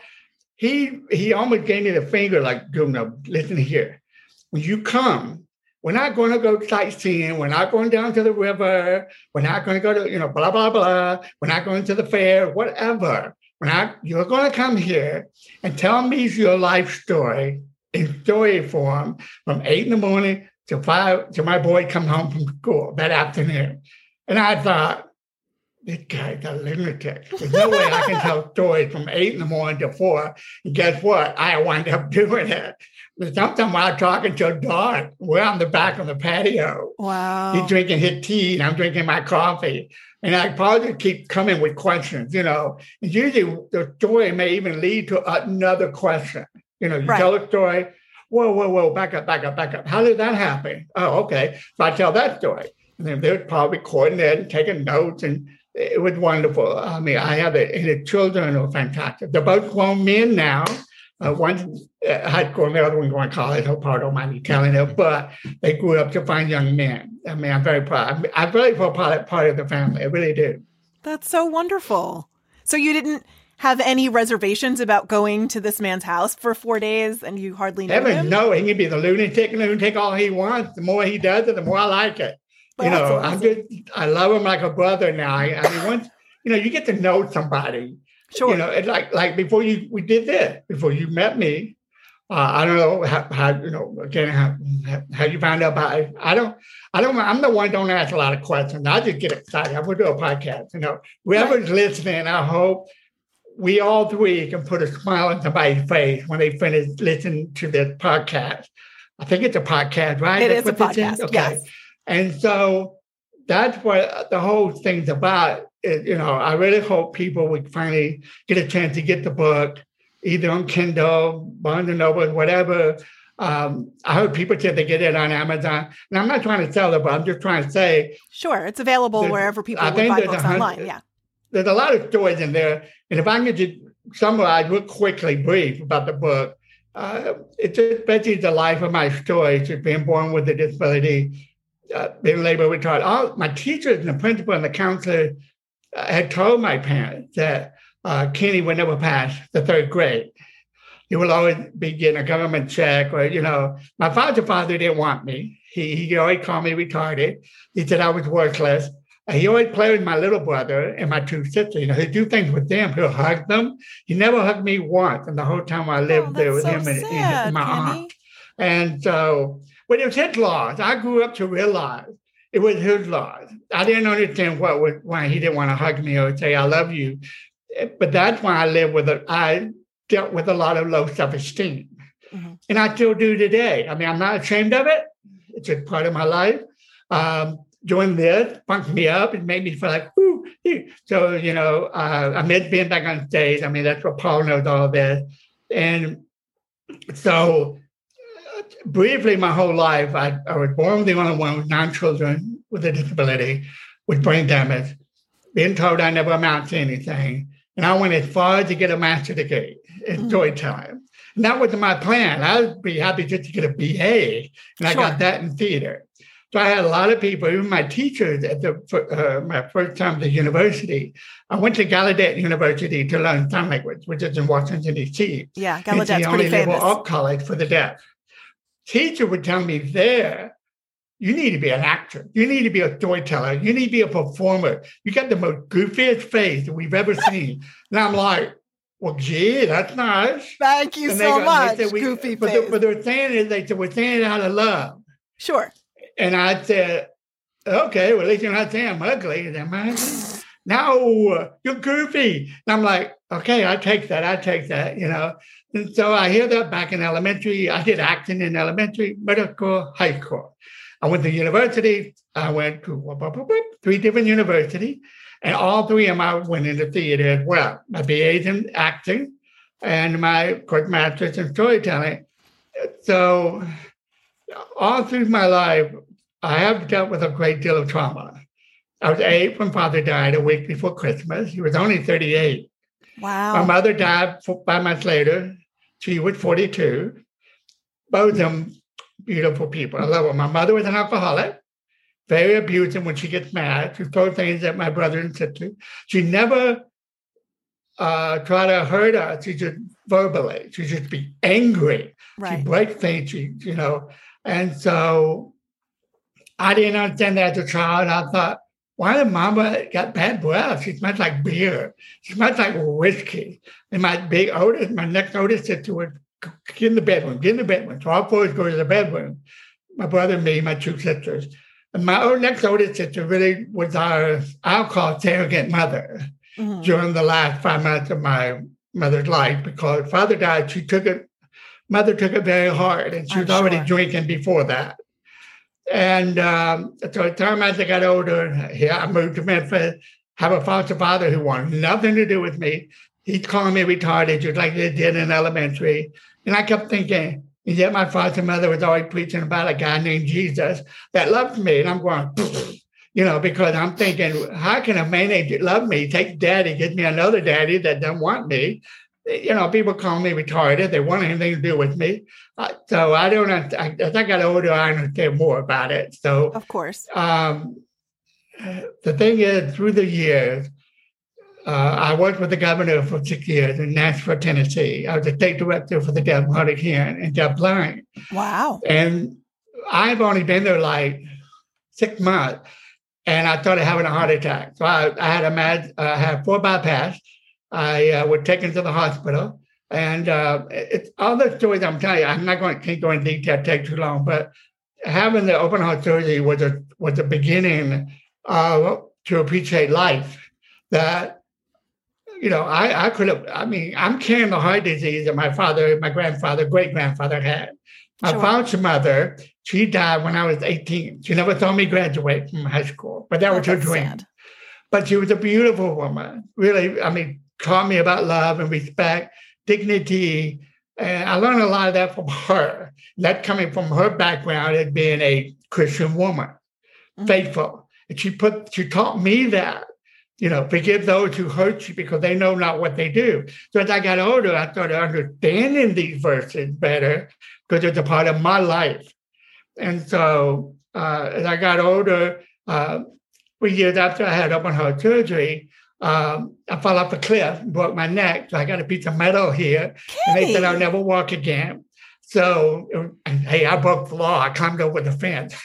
S1: He he almost gave me the finger, like, "Go, no, listen here. When you come, we're not going to go sightseeing. We're not going down to the river. We're not going to go to, you know, blah, blah, blah. We're not going to the fair, whatever. We're not, you're going to come here and tell me your life story in story form from eight in the morning to five, till my boy come home from school that afternoon." And I thought, this guy's a lunatic. There's no way I can tell stories from eight in the morning to four. And guess what? I wind up doing it. But sometimes while I'm talking till dark, we're on the back of the patio.
S2: Wow.
S1: He's drinking his tea and I'm drinking my coffee. And I probably keep coming with questions, you know. And usually the story may even lead to another question. You know, you
S2: Right.
S1: tell a story, whoa, whoa, whoa, back up, back up, back up. How did that happen? Oh, okay. So I tell that story. And then they're probably recording it and taking notes, and it was wonderful. I mean, I have it, and the children are fantastic. They're both grown men now. Uh, one's uh, high school, and the other one going to college. Hope I don't mind me telling it, but they grew up to fine young men. I mean, I'm very proud. I really feel part of, part of the family. I really do.
S2: That's so wonderful. So you didn't have any reservations about going to this man's house for four days, and you hardly knew
S1: Heaven,
S2: him?
S1: no, he can be the lunatic, lunatic all he wants. The more he does it, the more I like it. You
S2: That's
S1: know, I'm
S2: awesome.
S1: just, I love him like a brother now. I, I mean, once, you know, you get to know somebody,
S2: Sure.
S1: you know, it's like, like before you, we did this, before you met me, uh, I don't know how, how, you know, again, how, how you found out about it. I don't, I don't, I'm the one who don't ask a lot of questions. I just get excited. I'm going to do a podcast, you know, whoever's
S2: Right.
S1: listening, I hope we all three can put a smile on somebody's face when they finish listening to this podcast. I think it's a podcast, right?
S2: It
S1: That's
S2: is a
S1: what this
S2: podcast, yes.
S1: And so that's what the whole thing's about. Is, you know, I really hope people would finally get a chance to get the book, either on Kindle, Barnes and Noble, whatever. Um, I hope people said they get it on Amazon. And I'm not trying to sell it, but I'm just trying to say
S2: Sure. It's available
S1: There's-
S2: wherever people
S1: I
S2: would
S1: think
S2: buy
S1: there's a
S2: books
S1: hun-
S2: online. Yeah.
S1: there's a lot of stories in there. And if I can just summarize real quickly, brief about the book, uh, it's especially the life of my story, just being born with a disability, uh, being labor retarded. All my teachers and the principal and the counselor uh, had told my parents that uh, Kenny would never pass the third grade. He will always be getting a government check, or, you know, my father's father didn't want me. He, he always called me retarded. He said I was worthless. And he always played with my little brother and my two sisters. You know, he'd do things with them. He'll hug them. He never hugged me once. And the whole time I lived
S2: Oh,
S1: there
S2: that's
S1: with
S2: so
S1: him and,
S2: sad,
S1: and my
S2: Kenny.
S1: aunt. And so, but it was his laws. I grew up to realize it was his laws. I didn't understand what was, why he didn't want to hug me or say, "I love you." But that's why I lived with it. I dealt with a lot of low self-esteem.
S2: Mm-hmm.
S1: And I still do today. I mean, I'm not ashamed of it. It's a part of my life. Um, doing this punked me up. It made me feel like, whoo. So, you know, uh, I miss being back on stage. I mean, that's what Paul knows all of this. And so briefly, my whole life, I, I was born the only one with nine children with a disability, with brain damage, being told I never amount to anything. And I went as far as to get a master's degree in mm-hmm. storytelling. And that wasn't my plan. I would be happy just to get a B A, and I sure. got that in theater. So I had a lot of people, even my teachers at the uh, my first time at the university. I went to Gallaudet University to learn sign language, which is in Washington, D C.
S2: Yeah, Gallaudet's pretty famous. It's the only liberal art college for the deaf. Teacher would tell me there, you need to be an actor. You need to be a storyteller. You need to be a performer. You got the most goofiest face that we've ever seen. And I'm like, well, gee, that's nice. Thank you
S1: and
S2: so
S1: go,
S2: much,
S1: said,
S2: goofy
S1: but
S2: face.
S1: The, but they're saying is, they said, we're saying it out of love.
S2: Sure.
S1: And I said, okay, well, at least you're not saying I'm ugly. Am I? No, you're goofy. And I'm like, okay, I take that. I take that, you know. And so I hear that back in elementary. I did acting in elementary, middle school, high school. I went to university. I went to three different universities, and all three of them I went into theater as well. My B A's in acting and my, of course, master's in storytelling. So all through my life, I have dealt with a great deal of trauma. I was eight when father died a week before Christmas. He was only thirty-eight.
S2: Wow.
S1: My mother died five months later. She was forty-two. Both of them beautiful people. I love them. My mother was an alcoholic, very abusive when she gets mad. She throws things at my brother and sister. She never uh, tried to hurt us. She just verbally. She just be angry. Right. She break things, she, you know. And so I didn't understand that as a child. I thought, why did mama got bad breath? She smells like beer. She smells like whiskey. And my big oldest, my next oldest sister would get in the bedroom, get in the bedroom. So all four go to the bedroom. My brother and me, my two sisters. And my old, next oldest sister really was our, I'll call surrogate mother mm-hmm. during the last five months of my mother's life, because father died. She took it, mother took it very hard, and she was I'm already sure. drinking before that. And um, so the time as I got older, here I moved to Memphis, have a foster father who wanted nothing to do with me. He's calling me retarded, just like they did in elementary. And I kept thinking, and yet my foster mother was always preaching about a guy named Jesus that loved me. And I'm going, you know, because I'm thinking, how can a man that love me take daddy, get me another daddy that doesn't want me? You know, people call me retarded. They want anything to do with me. Uh, so I don't, I, as I got older, I understand more about it. So,
S2: of course.
S1: Um, the thing is, through the years, uh, I worked with the governor for six years in Nashville, Tennessee. I was the state director for the deaf, hard of hearing, and deaf blind.
S2: Wow.
S1: And I've only been there like six months, and I started having a heart attack. So I, I had a mad, I had four bypass. I uh, was taken to the hospital, and uh, it's all the stories I'm telling you. I'm not going to go into detail; it takes too long. But having the open heart surgery was a was the beginning uh, to appreciate life. That you know, I I could have. I mean, I'm carrying the heart disease that my father, my grandfather, great grandfather had. My sure. foster mother, she died when I was eighteen. She never saw me graduate from high school, but that oh, was her dream. Sad. But she was a beautiful woman. Really, I mean. Taught me about love and respect, dignity. And I learned a lot of that from her. That coming from her background as being a Christian woman, mm-hmm. faithful. And she put, she taught me that, you know, forgive those who hurt you because they know not what they do. So as I got older, I started understanding these verses better because it's a part of my life. And so uh, as I got older, uh, three years after I had open heart surgery, Um, I fell off a cliff and broke my neck. So I got a piece of metal here. Okay. And they said I'll never walk again. So, and, hey, I broke the law. I climbed over the fence.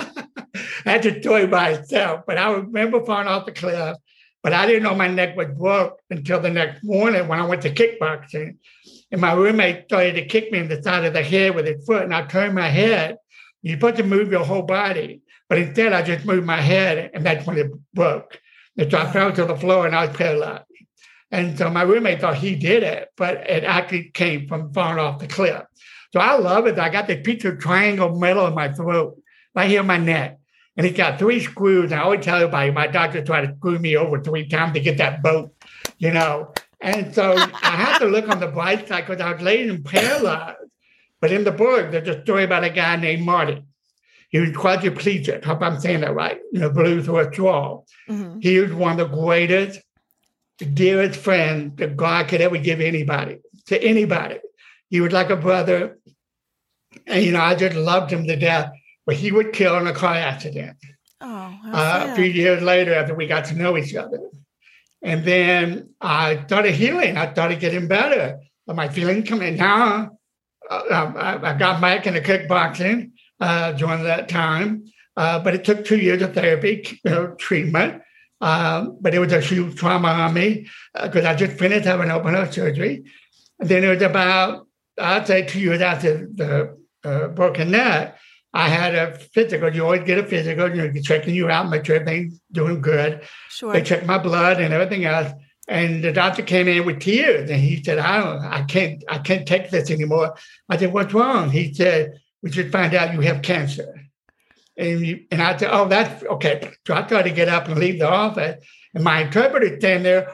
S1: That's a story by itself. But I remember falling off the cliff. But I didn't know my neck was broke until the next morning when I went to kickboxing. And my roommate started to kick me in the side of the head with his foot. And I turned my head. You're supposed to move your whole body. But instead, I just moved my head. And that's when it broke. And so I fell to the floor and I was paralyzed. And so my roommate thought he did it, but it actually came from falling off the cliff. So I love it. I got this piece of triangle metal in my throat, right here in my neck. And it's got three screws. And I always tell everybody, my doctor tried to screw me over three times to get that boat, you know. And so I had to look on the bright side because I was laid and paralyzed. But in the book, there's a story about a guy named Marty. He was quadriplegic. Hope I'm saying that right. You know, blue through a straw. Mm-hmm. He was one of the greatest, dearest friends that God could ever give anybody, to anybody. He was like a brother. And, you know, I just loved him to death. But he would kill in a car accident.
S2: Oh,
S1: uh, a few years later after we got to know each other. And then I started healing. I started getting better. But my feelings coming now. Uh, I, I got back into kickboxing uh, during that time. Uh, but it took two years of therapy, you know, treatment. Um, but it was a huge trauma on me because uh, I just finished having open heart surgery. And then it was about, I'd say two years after the uh, broken neck, I had a physical. You always get a physical. You know, you're checking you out, make sure everything's doing good.
S2: Sure.
S1: They checked my blood and everything else. And the doctor came in with tears, and he said, "I don't, I can't, I can't take this anymore." I said, "What's wrong?" He said, "We should find out you have cancer." And you, and I said, "Oh, that's okay." So I tried to get up and leave the office, and my interpreter standing there.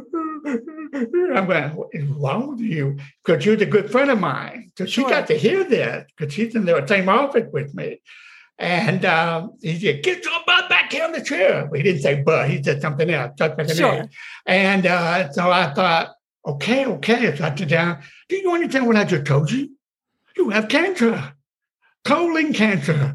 S1: I'm going, "What is wrong with you?" Because she was a good friend of mine. So she
S2: Sure.
S1: got to hear this because she's in the same office with me. And um, he said, "Get your butt back here on the chair." Well, he didn't say butt. He said something else.
S2: Sure.
S1: And uh, so I thought, okay, okay. So I sat down. "Do you understand what I just told you? You have cancer, colon cancer."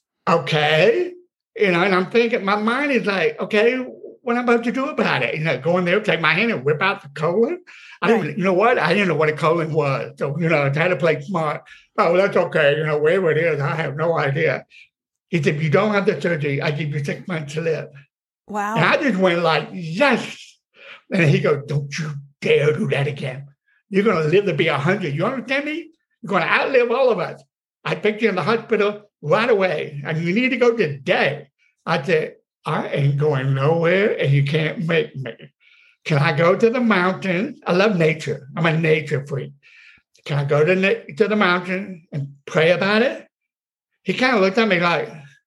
S1: Okay. You know, and I'm thinking, my mind is like, okay, what am I about to do about it? You know, go in there, take my hand and whip out the colon. I
S2: Right.
S1: didn't, you know what? I didn't know what a colon was. So, you know, I had to play smart. "Oh, that's okay. You know, wherever it is, I have no idea." He said, "If you don't have the surgery, I give you six months to live."
S2: Wow.
S1: And I just went like, yes. And he goes, "Don't you dare do that again. You're going to live to be one hundred. You understand me? You're going to outlive all of us." I picked you in the hospital right away. And you need to go today. I said, "I ain't going nowhere, and you can't make me. Can I go to the mountain? I love nature. I'm a nature freak. Can I go to, na- to the mountain and pray about it?" He kind of looked at me like,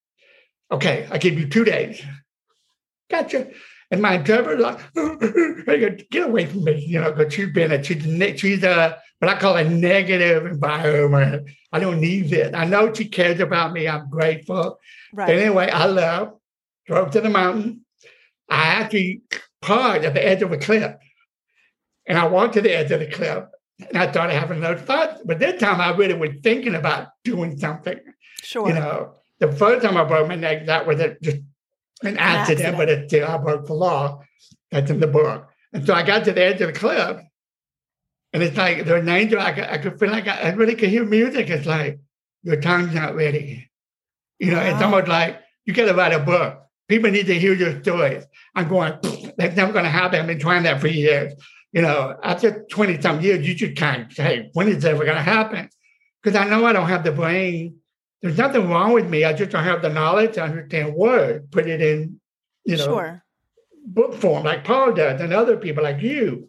S1: "Okay, I give you two days." Gotcha. And my interpreter like, I go, "Get away from me," you know, because she's been a, she's, a, she's a, what I call a negative environment. I don't need this. I know she cares about me. I'm grateful.
S2: Right.
S1: But anyway, I left, drove to the mountain. I actually parked at the edge of a cliff. And I walked to the edge of the cliff. And I started having those thoughts. But this time I really was thinking about doing something.
S2: Sure.
S1: You know, the first time I broke my neck, that was a, just an accident,
S2: accident.
S1: but it's still, I broke the law. That's in the book. And so I got to the edge of the cliff. And it's like, there's an angel. I could, I could feel like I, I really could hear music. It's like, your time's not ready. You know, wow. It's almost like you got to write a book. People need to hear your stories. I'm going, that's never going to happen. I've been trying that for years. You know, after twenty-some years, you should kind of say, when is it ever going to happen? Because I know I don't have the brain. There's nothing wrong with me. I just don't have the knowledge to understand words, put it in, you know,
S2: sure.
S1: book form like Paul does and other people like you.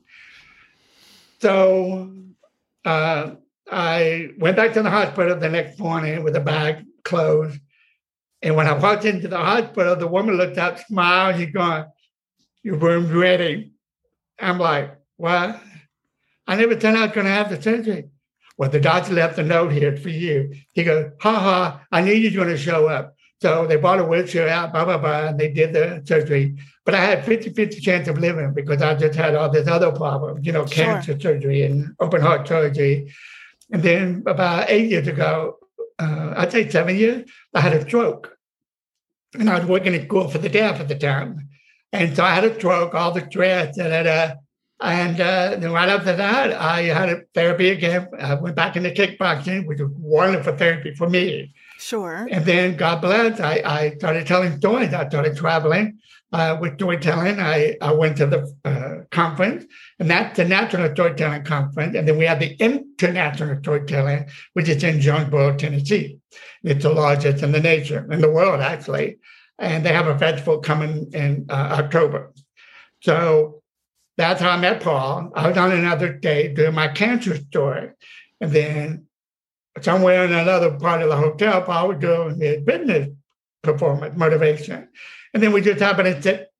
S1: So uh, I went back to the hospital the next morning with a bag closed. And when I walked into the hospital, the woman looked up, smiled, she's going, "Your room's ready." I'm like, "What? I never thought I was going to have the surgery." "Well, the doctor left a note here for you." He goes, "Ha ha, I knew you were going to show up." So they brought a wheelchair out, blah, blah, blah, and they did the surgery. But I had fifty-fifty chance of living because I just had all this other problems, you know,
S2: Sure.
S1: cancer surgery and open heart surgery. And then about eight years ago, uh, I'd say seven years, I had a stroke. And I was working at school for the deaf at the time. And so I had a stroke, all the stress, da, da, da. And uh, then right after that, I had a therapy again. I went back into kickboxing, which was wonderful therapy for me.
S2: Sure.
S1: And then, God bless, I, I started telling stories. I started traveling uh, with storytelling. I, I went to the uh, conference, and that's the National Storytelling Conference. And then we have the International Storytelling, which is in Jonesboro, Tennessee. It's the largest in the nation, in the world, actually. And they have a festival coming in uh, October. So that's how I met Paul. I was on another day doing my cancer story. And then somewhere in another part of the hotel, Paul was doing his business performance, motivation. And then we just happened to sit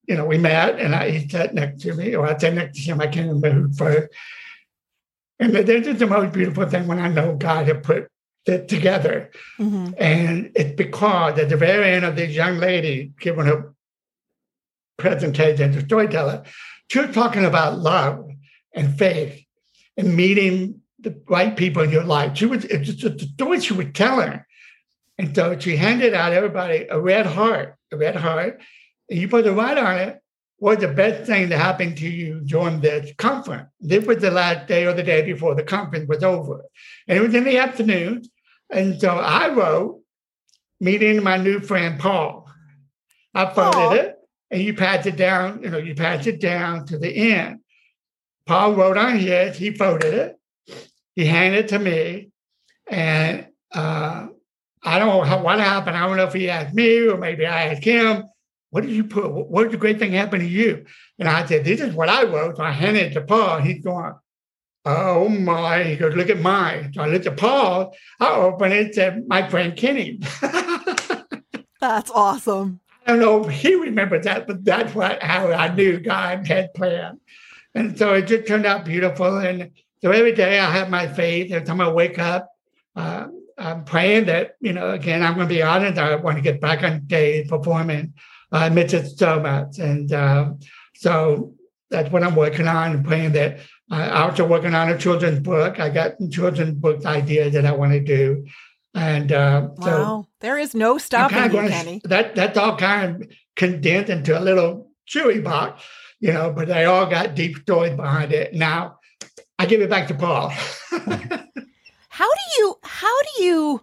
S1: you know, we met and I, he sat next to me, or I sat next to him. I can't remember who first. And this is the most beautiful thing when I know God had put it together. Mm-hmm. And it's because at the very end of this young lady giving her presentation to storyteller, she was talking about love and faith and meeting the right people in your life. She was, it's just the story she was telling. And so she handed out everybody a red heart, a red heart, and you put a write on it, what's the best thing that happened to you during this conference? This was the last day or the day before the conference was over. And it was in the afternoon. And so I wrote, meeting my new friend, Paul. I folded it, and you passed it down, you know, you passed it down to the end. Paul wrote on his, he folded it, he handed it to me, and uh, I don't know how, what happened. I don't know if he asked me or maybe I asked him. What did you put? What did the great thing happen to you? And I said, this is what I wrote. So I handed it to Paul. He's going, oh my. He goes, look at mine. So I looked at Paul. I opened it and said, my friend Kenny.
S2: That's awesome.
S1: I don't know if he remembers that, but that's what how I knew God had planned. And so it just turned out beautiful. And so every day I have my faith. Every time I wake up, uh, I'm praying that, you know, again, I'm going to be honest. I want to get back on stage performing. I miss it so much. And uh, so that's what I'm working on and praying that. Uh, I'm also working on a children's book. I got some children's book ideas that I want to do. And uh,
S2: wow,
S1: so
S2: there is no stopping you,
S1: gonna,
S2: Kenny.
S1: That, that's all kind of condensed into a little chewy box, you know, but they all got deep stories behind it. Now, I give it back to Paul.
S2: How do you, how do you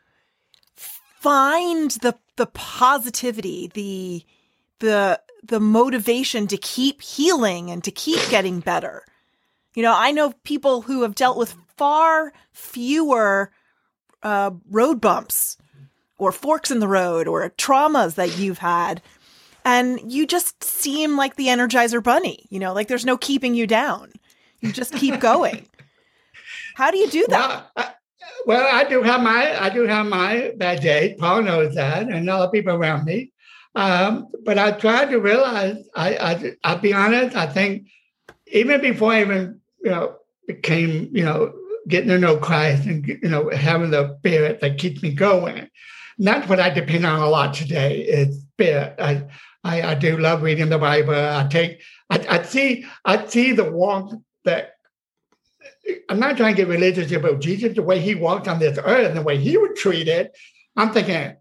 S2: find the the positivity, the the the motivation to keep healing and to keep getting better? You know, I know people who have dealt with far fewer uh, road bumps or forks in the road or traumas that you've had, and you just seem like the Energizer Bunny. You know, like there's no keeping you down. You just keep going. How do you do that?
S1: Well, I, well, I do have my I do have my bad days. Paul knows that, and other people around me. Um, but I try to realize. I, I I'll be honest. I think even before I even you know became you know getting to know Christ and you know having the spirit that keeps me going. And that's what I depend on a lot today. Is spirit. I I, I do love reading the Bible. I take I, I see I see the walk that. I'm not trying to get religious here, but Jesus, the way he walked on this earth and the way he was treated, I'm thinking,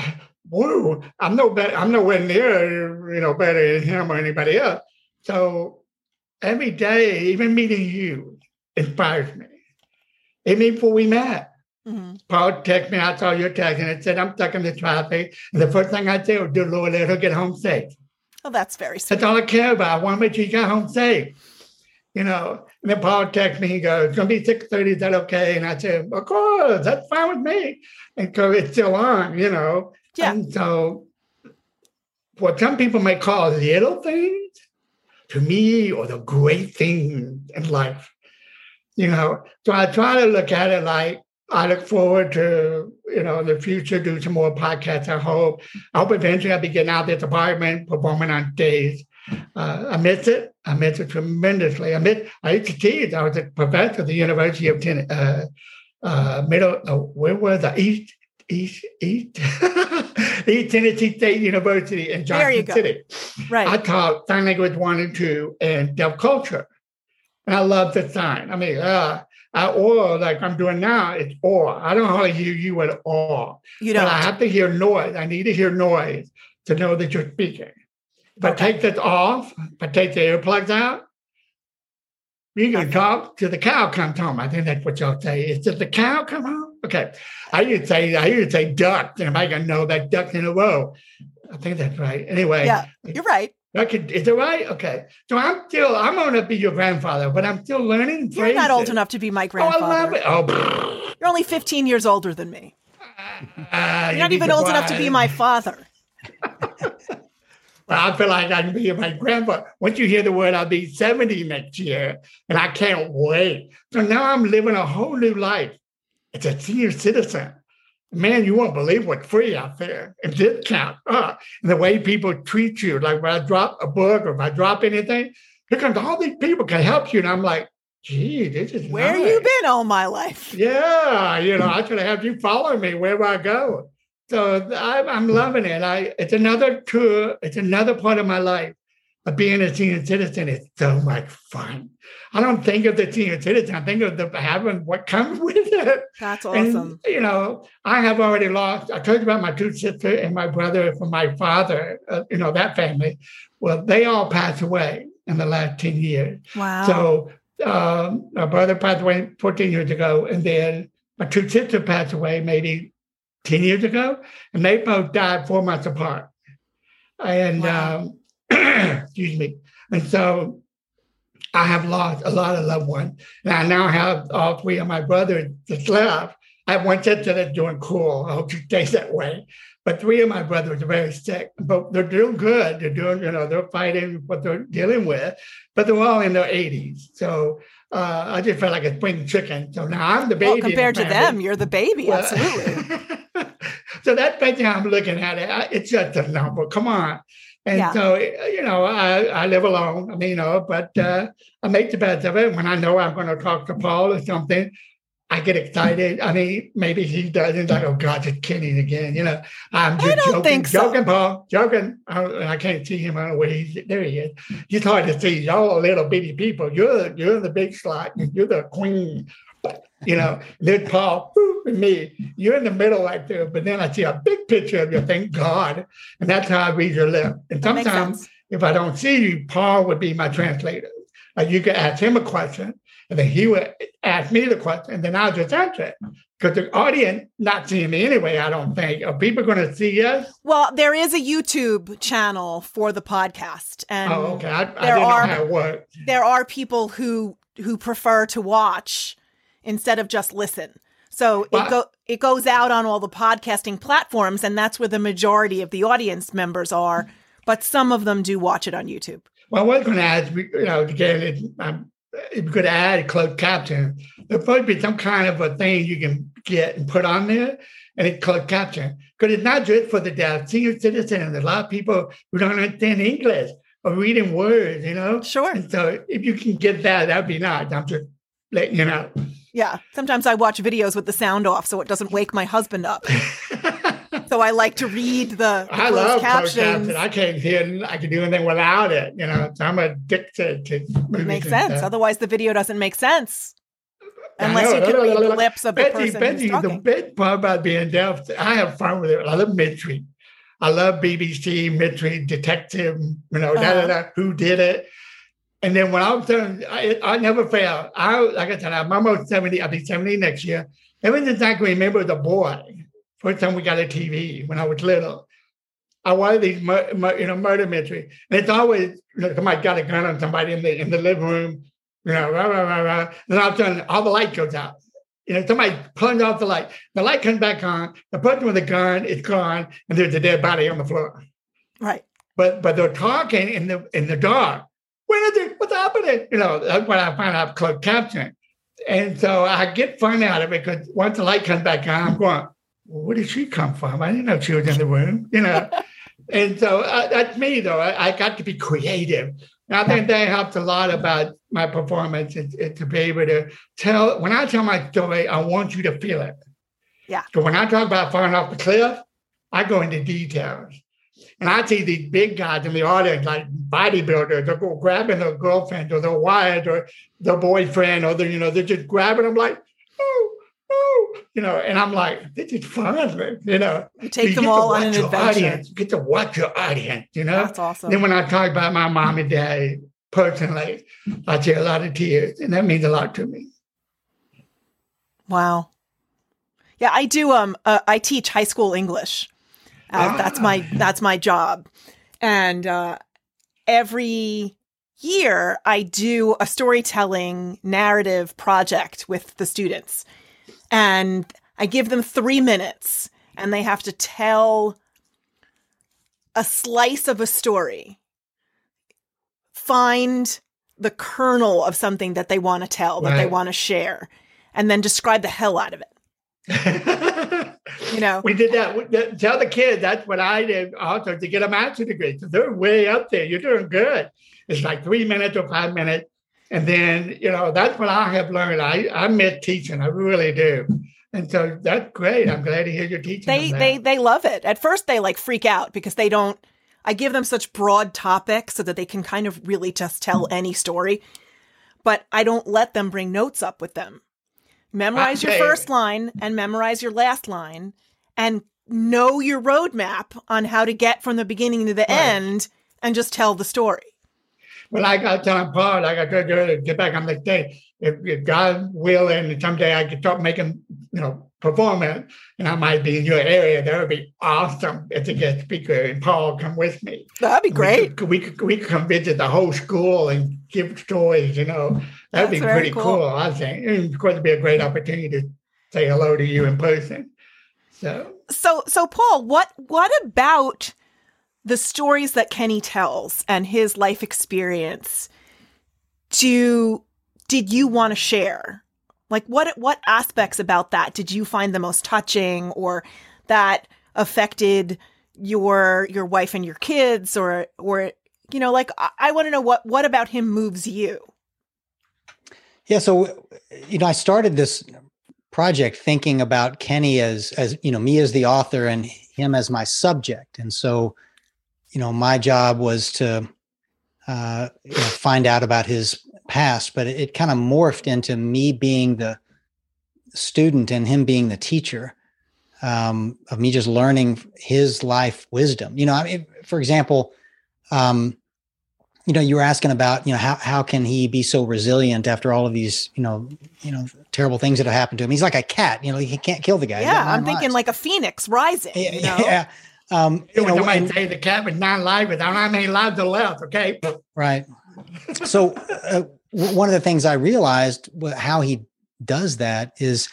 S1: whoa, I'm no better, I'm nowhere near, you know, better than him or anybody else. So every day, even meeting you inspires me. Even before we met, mm-hmm. Paul texted me, I saw your text, and it said, I'm stuck in the traffic. And the first thing I said was, dear Lord, let her get home safe.
S2: Oh, that's very sweet.
S1: That's all I care about. I want to make sure you got home safe. You know, and then Paul texts me, he goes, it's going to be six thirty, is that okay? And I said, of course, that's fine with me. And so it's still on, you know.
S2: Yeah.
S1: And so what some people may call little things, to me, are the great things in life. You know, so I try to look at it like I look forward to, you know, in the future, do some more podcasts, I hope. I hope eventually I'll be getting out of this apartment, performing on stage. Uh, I miss it. I miss it tremendously. I miss. I used to teach. I was a professor at the University of Ten, uh, uh, Middle. Uh, where was I? East, East, East, East Tennessee State University in Johnson City.
S2: Right.
S1: I taught sign language one and two and deaf culture, and I love the sign. I mean, uh, I or like I'm doing now. It's or. I don't hardly hear you at all.
S2: You don't.
S1: But I have to hear noise. I need to hear noise to know that you're speaking. If okay. I take that off, if I take the earplugs out, you can okay. talk till the cow comes home. I think that's what y'all say. Is did the cow come home? Okay. I used to say, I used to say duck, and I can know that duck in a row. I think that's right. Anyway.
S2: Yeah, you're right.
S1: Okay, is it right? Okay. So I'm still, I'm going to be your grandfather, but I'm still learning.
S2: You're not old enough to be my grandfather.
S1: Oh, I love it. Oh,
S2: you're only fifteen years older than me.
S1: Uh,
S2: you're not even old enough to be my father.
S1: Well, I feel like I can be my grandpa. Once you hear the word, I'll be seventy next year, and I can't wait. So now I'm living a whole new life as a senior citizen. man, you won't believe what's free out there and discount. Uh, and the way people treat you. Like when I drop a book or if I drop anything, here comes all these people can help you. And I'm like, gee, this is
S2: where
S1: nice.
S2: you been all my life?
S1: Yeah, you know, I should have you follow me wherever I go. So I, I'm loving it. I it's another tour. It's another part of my life of being a senior citizen. It's so much fun. I don't think of the senior citizen. I think of the having what comes with it.
S2: That's awesome.
S1: And, you know, I have already lost. I told you about my two sisters and my brother from my father. Uh, you know, that family. Well, they all passed away in the last ten years.
S2: Wow.
S1: So. Um, my brother passed away fourteen years ago, and then my two sisters passed away maybe ten years ago, and they both died four months apart. And wow. um, excuse me. And so I have lost a lot of loved ones, and I now have all three of my brothers that's left. I have one sister that's doing cool. I hope she stays that way. But three of my brothers are very sick, but they're doing good. They're doing, you know, they're fighting what they're dealing with, but they're all in their eighties. So uh, I just felt like a spring chicken. So now I'm the baby.
S2: Well, compared
S1: the
S2: to them, you're the baby. Well, absolutely.
S1: So that's basically how I'm looking at it. I, it's just a number. Come on. And yeah. so, you know, I, I live alone. I mean, you know, but uh, I make the best of it. When I know I'm going to talk to Paul or something, I get excited. I mean, maybe he doesn't. Like, oh God, just kidding again. You know, I'm just
S2: I don't
S1: joking,
S2: think so.
S1: joking, Paul, joking. I, I can't see him. I don't know where he's. There he is. It's hard to see. Y'all little bitty people. You're you're the big slot. You're the queen. You know, there's Paul whoop, and me. You're in the middle right there. But then I see a big picture of you. Thank God, and that's how I read your lip. And sometimes, if I don't see you, Paul would be my translator. Like you could ask him a question. And then he would ask me the question, and then I'll just answer it. Because the audience not seeing me anyway, I don't think. Are people going to see us?
S2: Well, there is a YouTube channel for the podcast. And
S1: oh, okay. I, I
S2: there
S1: didn't
S2: are,
S1: know how it worked.
S2: There are people who who prefer to watch instead of just listen. So well, it go it goes out on all the podcasting platforms, and that's where the majority of the audience members are. But some of them do watch it on YouTube.
S1: Well, I was going to ask, you know, again, it, I'm, if you could add closed caption, there'll probably be some kind of a thing you can get and put on there, and it's closed caption. Because it's not just for the deaf, senior citizens. There's a lot of people who don't understand English or reading words, you know?
S2: Sure.
S1: And so if you can get that, that'd be nice. I'm just letting you know.
S2: Yeah. Sometimes I watch videos with the sound off so it doesn't wake my husband up. So I like to read the, the
S1: I
S2: closed
S1: love
S2: captions.
S1: closed captions. I can't hear, I can do anything without it. You know, so I'm addicted to movies.
S2: It makes sense.
S1: Stuff.
S2: Otherwise, the video doesn't make sense. Unless you can read the lips of the
S1: Betsy,
S2: person
S1: Betsy,
S2: who's talking.
S1: The best part about being deaf, I have fun with it. I love mystery. I love B B C, mystery, detective, you know, uh-huh. da, da, da, who did it. And then when I was done, I, I never failed. I, like I said, I'm almost seventy. I'll be seventy next year. Ever since I can remember as a boy, first time we got a T V when I was little, I wanted these, mur- mur- you know, murder mystery. And it's always, you know, somebody got a gun on somebody in the in the living room, you know, rah, rah, rah, rah. Then all of a sudden, all the light goes out. You know, somebody plunged off the light. The light comes back on. The person with the gun is gone, and there's a dead body on the floor.
S2: Right.
S1: But but they're talking in the in the dark. Where is it? What's happening? You know, that's when I find out closed caption. And so I get fun out of it because once the light comes back on, I'm going, well, where did she come from? I didn't know she was in the room, you know. And so uh, that's me, though. I, I got to be creative. And I think that helps a lot about my performance is, is to be able to tell. When I tell my story, I want you to feel it.
S2: Yeah.
S1: So when I talk about falling off the cliff, I go into details. And I see these big guys in the audience, like bodybuilders, they're go grabbing their girlfriends or their wives or their boyfriend, or they're, you know, they're just grabbing them like, oh, oh, you know, and I'm like, this is fun, you know.
S2: You take
S1: you
S2: them all on an adventure.
S1: Audience. You get to watch your audience, you know.
S2: That's awesome.
S1: Then when I talk about my mom and dad personally, I see a lot of tears, and that means a lot to me.
S2: Wow. Yeah, I do. Um, uh, I teach high school English. Uh, ah. That's my that's my job, and uh, every year I do a storytelling narrative project with the students, and I give them three minutes, and they have to tell a slice of a story, find the kernel of something that they want to tell, that right. they want to share, and then describe the hell out of it. You know,
S1: we did that. with- Tell the kids that's what I did also to get a master's degree. So they're way up there. You're doing good. It's like three minutes or five minutes. And then, you know, that's what I have learned. I, I miss teaching. I really do. And so that's great. I'm glad to hear you're teaching.
S2: they they they love it. At first, they like freak out because they don't. I give them such broad topics so that they can kind of really just tell any story. But I don't let them bring notes up with them. Memorize
S1: Okay.
S2: your first line and memorize your last line and know your roadmap on how to get from the beginning to the
S1: Right.
S2: end and just tell the story.
S1: Well, I got telling Paul, like I told you earlier, get back on the day. If, if God willing, someday I could start making, you know, performing, and I might be in your area. That would be awesome as a guest speaker. And Paul, come with me.
S2: That'd be great.
S1: We could, we could, we could come visit the whole school and give stories. You know, that'd be
S2: That's very
S1: pretty
S2: cool.
S1: cool. I think, and of course, it'd be a great opportunity to say hello to you in person. So,
S2: So, so Paul, what what about the stories that Kenny tells and his life experience do did you want to share? Like what what aspects about that did you find the most touching or that affected your your wife and your kids or or you know like I, I want to know what what about him moves you?
S3: Yeah. So, you know, I started this project thinking about Kenny as, as, you know, me as the author and him as my subject. And so, you know, my job was to uh, you know, find out about his past, but it, it kind of morphed into me being the student and him being the teacher, um, of me just learning his life wisdom. You know, I mean, for example, um, you know, you were asking about, you know, how, how can he be so resilient after all of these, you know, you know, terrible things that have happened to him? He's like a cat, you know, he can't kill the guy. He's got
S2: Yeah,
S3: nine
S2: I'm thinking
S3: lives.
S2: like a phoenix rising.
S3: Yeah,
S2: You know?
S3: yeah. Um, you know,
S1: somebody
S3: and-
S1: say the cat with nine lives, I don't know how many lives are left. Okay.
S3: right. So uh, w- one of the things I realized wa- how he does that is,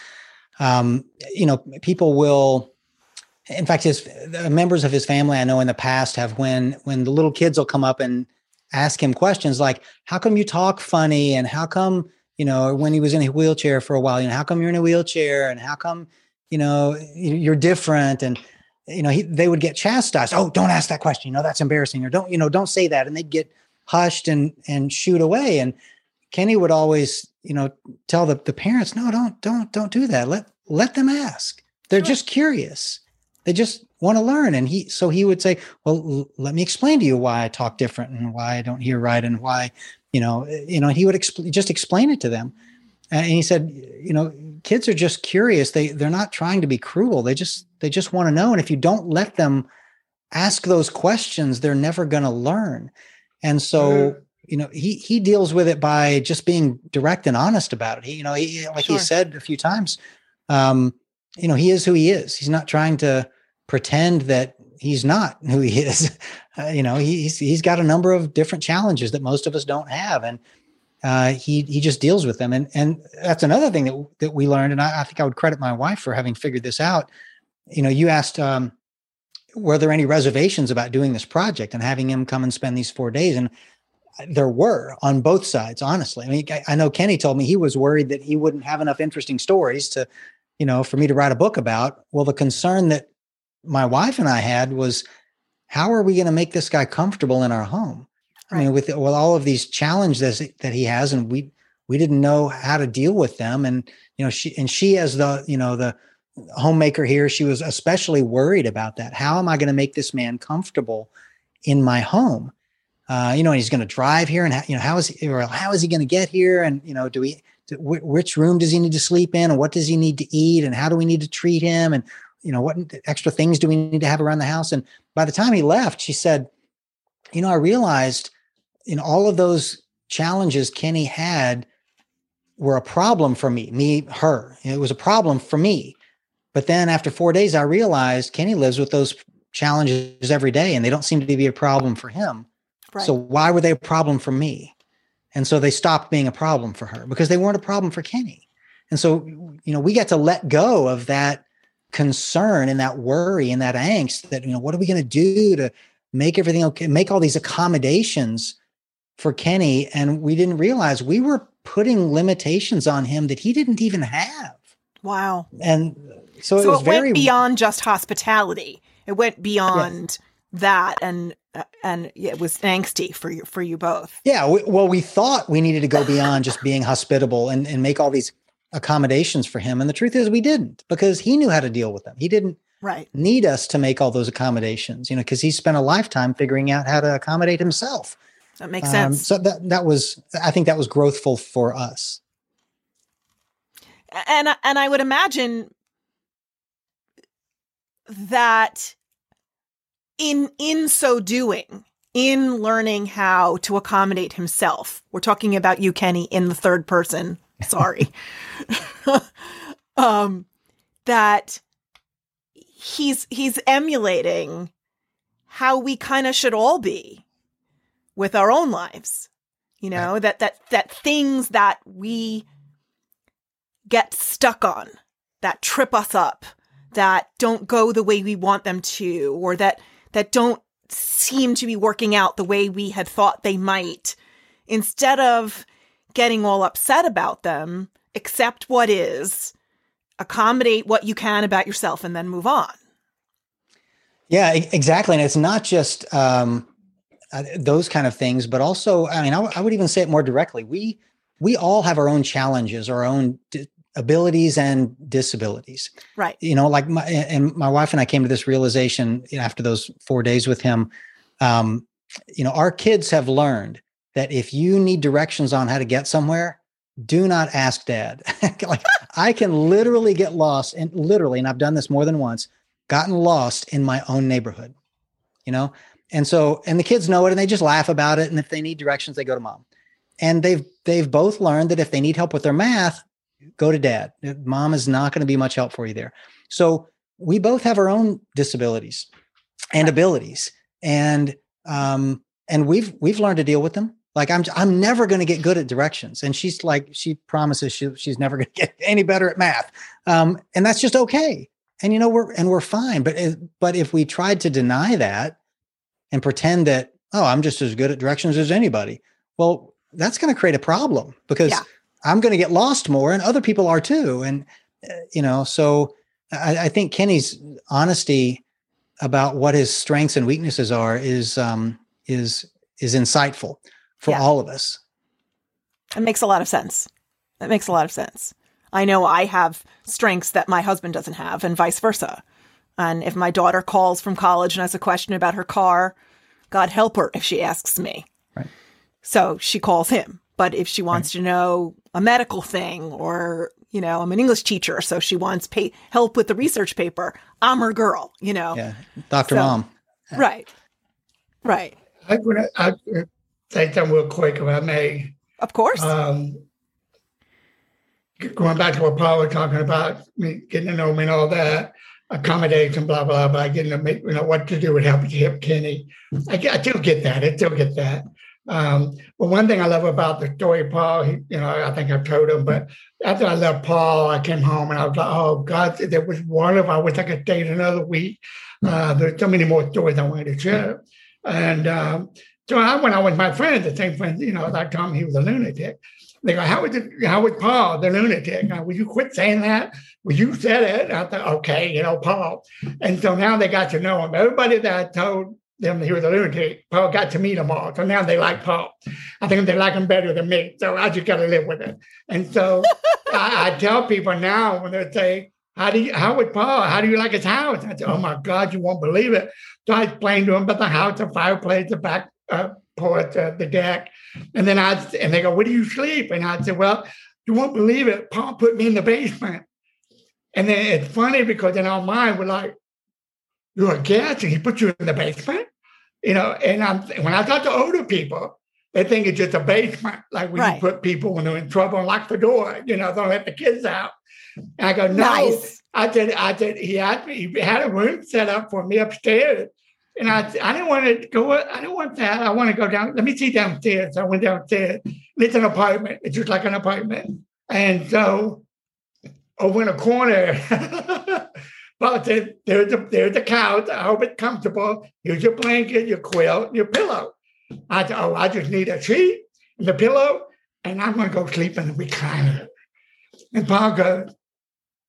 S3: um, you know, people will, in fact, his uh, members of his family I know in the past have when when the little kids will come up and ask him questions like, "How come you talk funny?" and "How come, you know, when he was in a wheelchair for a while, you know, how come you're in a wheelchair?" and "How come, you know, you- you're different?" and you know, he, they would get chastised. "Oh, don't ask that question. You know, that's embarrassing." Or don't, you know, don't say that. And they'd get hushed and, and shoot away. And Kenny would always, you know, tell the, the parents, "No, don't, don't, don't do that. Let, let them ask. They're
S2: Sure.
S3: just curious. They just want to learn." And he, so he would say, "Well, l- let me explain to you why I talk different and why I don't hear right and why, you know, you know, he would expl- just explain it to them." And he said, you know, kids are just curious. They, they're not trying to be cruel. They just, they just want to know. And if you don't let them ask those questions, they're never going to learn. And so,
S1: Mhm.
S3: you know, he, he deals with it by just being direct and honest about it. He, you know, he, like
S2: Sure.
S3: he said a few times, um, you know, he is who he is. He's not trying to pretend that he's not who he is. Uh, you know, he's, he's got a number of different challenges that most of us don't have. And, uh, he, he just deals with them. And, and that's another thing that, that we learned. And I, I think I would credit my wife for having figured this out. You know, you asked, um, were there any reservations about doing this project and having him come and spend these four days? And there were on both sides, honestly. I mean, I, I know Kenny told me he was worried that he wouldn't have enough interesting stories to, you know, for me to write a book about. Well, the concern that my wife and I had was, how are we going to make this guy comfortable in our home? I mean, with, with all of these challenges that he has, and we, we didn't know how to deal with them. And, you know, she, and she as the, you know, the homemaker here, she was especially worried about that. How am I going to make this man comfortable in my home? Uh, you know, and he's going to drive here, and how, you know, how is he, or how is he going to get here? And, you know, do we, do, which room does he need to sleep in, and what does he need to eat, and how do we need to treat him? And, you know, what extra things do we need to have around the house? And by the time he left, she said, you know, I realized in all of those challenges Kenny had were a problem for me, me, her. It was a problem for me. But then after four days, I realized Kenny lives with those challenges every day, and they don't seem to be a problem for him.
S2: Right.
S3: So why were they a problem for me? And so they stopped being a problem for her because they weren't a problem for Kenny. And so, you know, we get to let go of that concern and that worry and that angst that, you know, what are we going to do to make everything okay, make all these accommodations for Kenny? And we didn't realize we were putting limitations on him that he didn't even have.
S2: Wow.
S3: And so,
S2: so
S3: it was
S2: it
S3: very
S2: went beyond just hospitality. It went beyond
S3: yeah.
S2: that, and uh, and it was angsty for you for you both.
S3: Yeah. We, well, we thought we needed to go beyond just being hospitable and, and make all these accommodations for him. And the truth is we didn't, because he knew how to deal with them. He didn't
S2: right.
S3: need us to make all those accommodations, you know, because he spent a lifetime figuring out how to accommodate himself.
S2: That makes
S3: Um,
S2: sense.
S3: so that, that was, I think that was growthful for us.
S2: And, and I would imagine that in, in so doing, in learning how to accommodate himself, we're talking about you, Kenny, in the third person. Sorry. um, that he's, he's emulating how we kind of should all be with our own lives, you know, right. that, that, that things that we get stuck on, that trip us up, that don't go the way we want them to, or that, that don't seem to be working out the way we had thought they might. Instead of getting all upset about them, accept what is, accommodate what you can about yourself, and then move on.
S3: Yeah, exactly. And it's not just um, uh, those kind of things, but also, I mean, I, w- I would even say it more directly. We, we all have our own challenges, our own d- abilities and disabilities.
S2: Right.
S3: You know, like my, and my wife and I came to this realization after those four days with him. Um, you know, our kids have learned that if you need directions on how to get somewhere, do not ask dad. Like I can literally get lost, and literally, and I've done this more than once, gotten lost in my own neighborhood, you know? And so, and the kids know it and they just laugh about it. And if they need directions, they go to mom. And they've, they've both learned that if they need help with their math, go to dad. Mom is not going to be much help for you there. So we both have our own disabilities and abilities. And, um, and we've, we've learned to deal with them. Like I'm, I'm never going to get good at directions. And she's like, she promises she, she's never going to get any better at math. Um, and that's just okay. And, you know, we're, and we're fine. But, but if we tried to deny that and pretend that, oh, I'm just as good at directions as anybody, well, that's going to create a problem, because yeah. I'm going to get lost more and other people are too. And, uh, you know, so I, I think Kenny's honesty about what his strengths and weaknesses are is, um, is, is insightful for yeah. all of us.
S2: It makes a lot of sense. That makes a lot of sense. I know I have strengths that my husband doesn't have, and vice versa. And if my daughter calls from college and has a question about her car, God help her if she asks me.
S3: Right.
S2: So she calls him. But if she wants right. to know a medical thing, or, you know, I'm an English teacher, so she wants pay- help with the research paper, I'm her girl, you know.
S3: Yeah, Doctor
S2: So,
S3: Mom.
S2: Right. Right.
S1: I want to say something real quick, if I may.
S2: Of course.
S1: Um, going back to what Paul was talking about, me getting to know me and all that, accommodation, blah, blah, blah, getting to make, you know, what to do with helping help Kenny. I, I do get that. I still get that. Um, but one thing I love about the story, Paul, he, you know, I think I've told him, but after I left Paul, I came home and I was like, oh, God, there was one of, I wish I could stay another week. Uh, there's so many more stories I wanted to share. And um, so I went out with my friends, the same friends, you know, I told him he was a lunatic. They go, how was it, how was Paul, the lunatic? Now, will you quit saying that? Well, you said it. And I thought, okay, you know, Paul. And so now they got to know him. Everybody that I told them he was a lunatic, Paul got to meet him all. So now they like Paul. I think they like him better than me. So I just got to live with it. And so I, I tell people now when they say, how do you, how would Paul, how do you like his house? I say, oh my God, you won't believe it. So I explained to him about the house, the fireplace, the back uh, porch, uh, the deck. And then I, and they go, where do you sleep? And I said, well, you won't believe it. Paul put me in the basement. And then it's funny because in our mind, we're like, you're a guest and he put you in the basement? You know, and I'm, when I talk to older people, they think it's just a basement, like when right. you put people when they're in trouble and lock the door, you know, don't let the kids out. And I go, no.
S2: Nice.
S1: I said, I said, he had me, he had a room set up for me upstairs. And I, I didn't want to go, I didn't want that. I want to go down. Let me see downstairs. So I went downstairs. It's an apartment. It's just like an apartment. And so over in a corner, well, there, there's, a, there's a couch. I hope it's comfortable. Here's your blanket, your quilt, your pillow. I said, oh, I just need a sheet and the pillow, and I'm going to go sleep in the recliner. And Paul goes,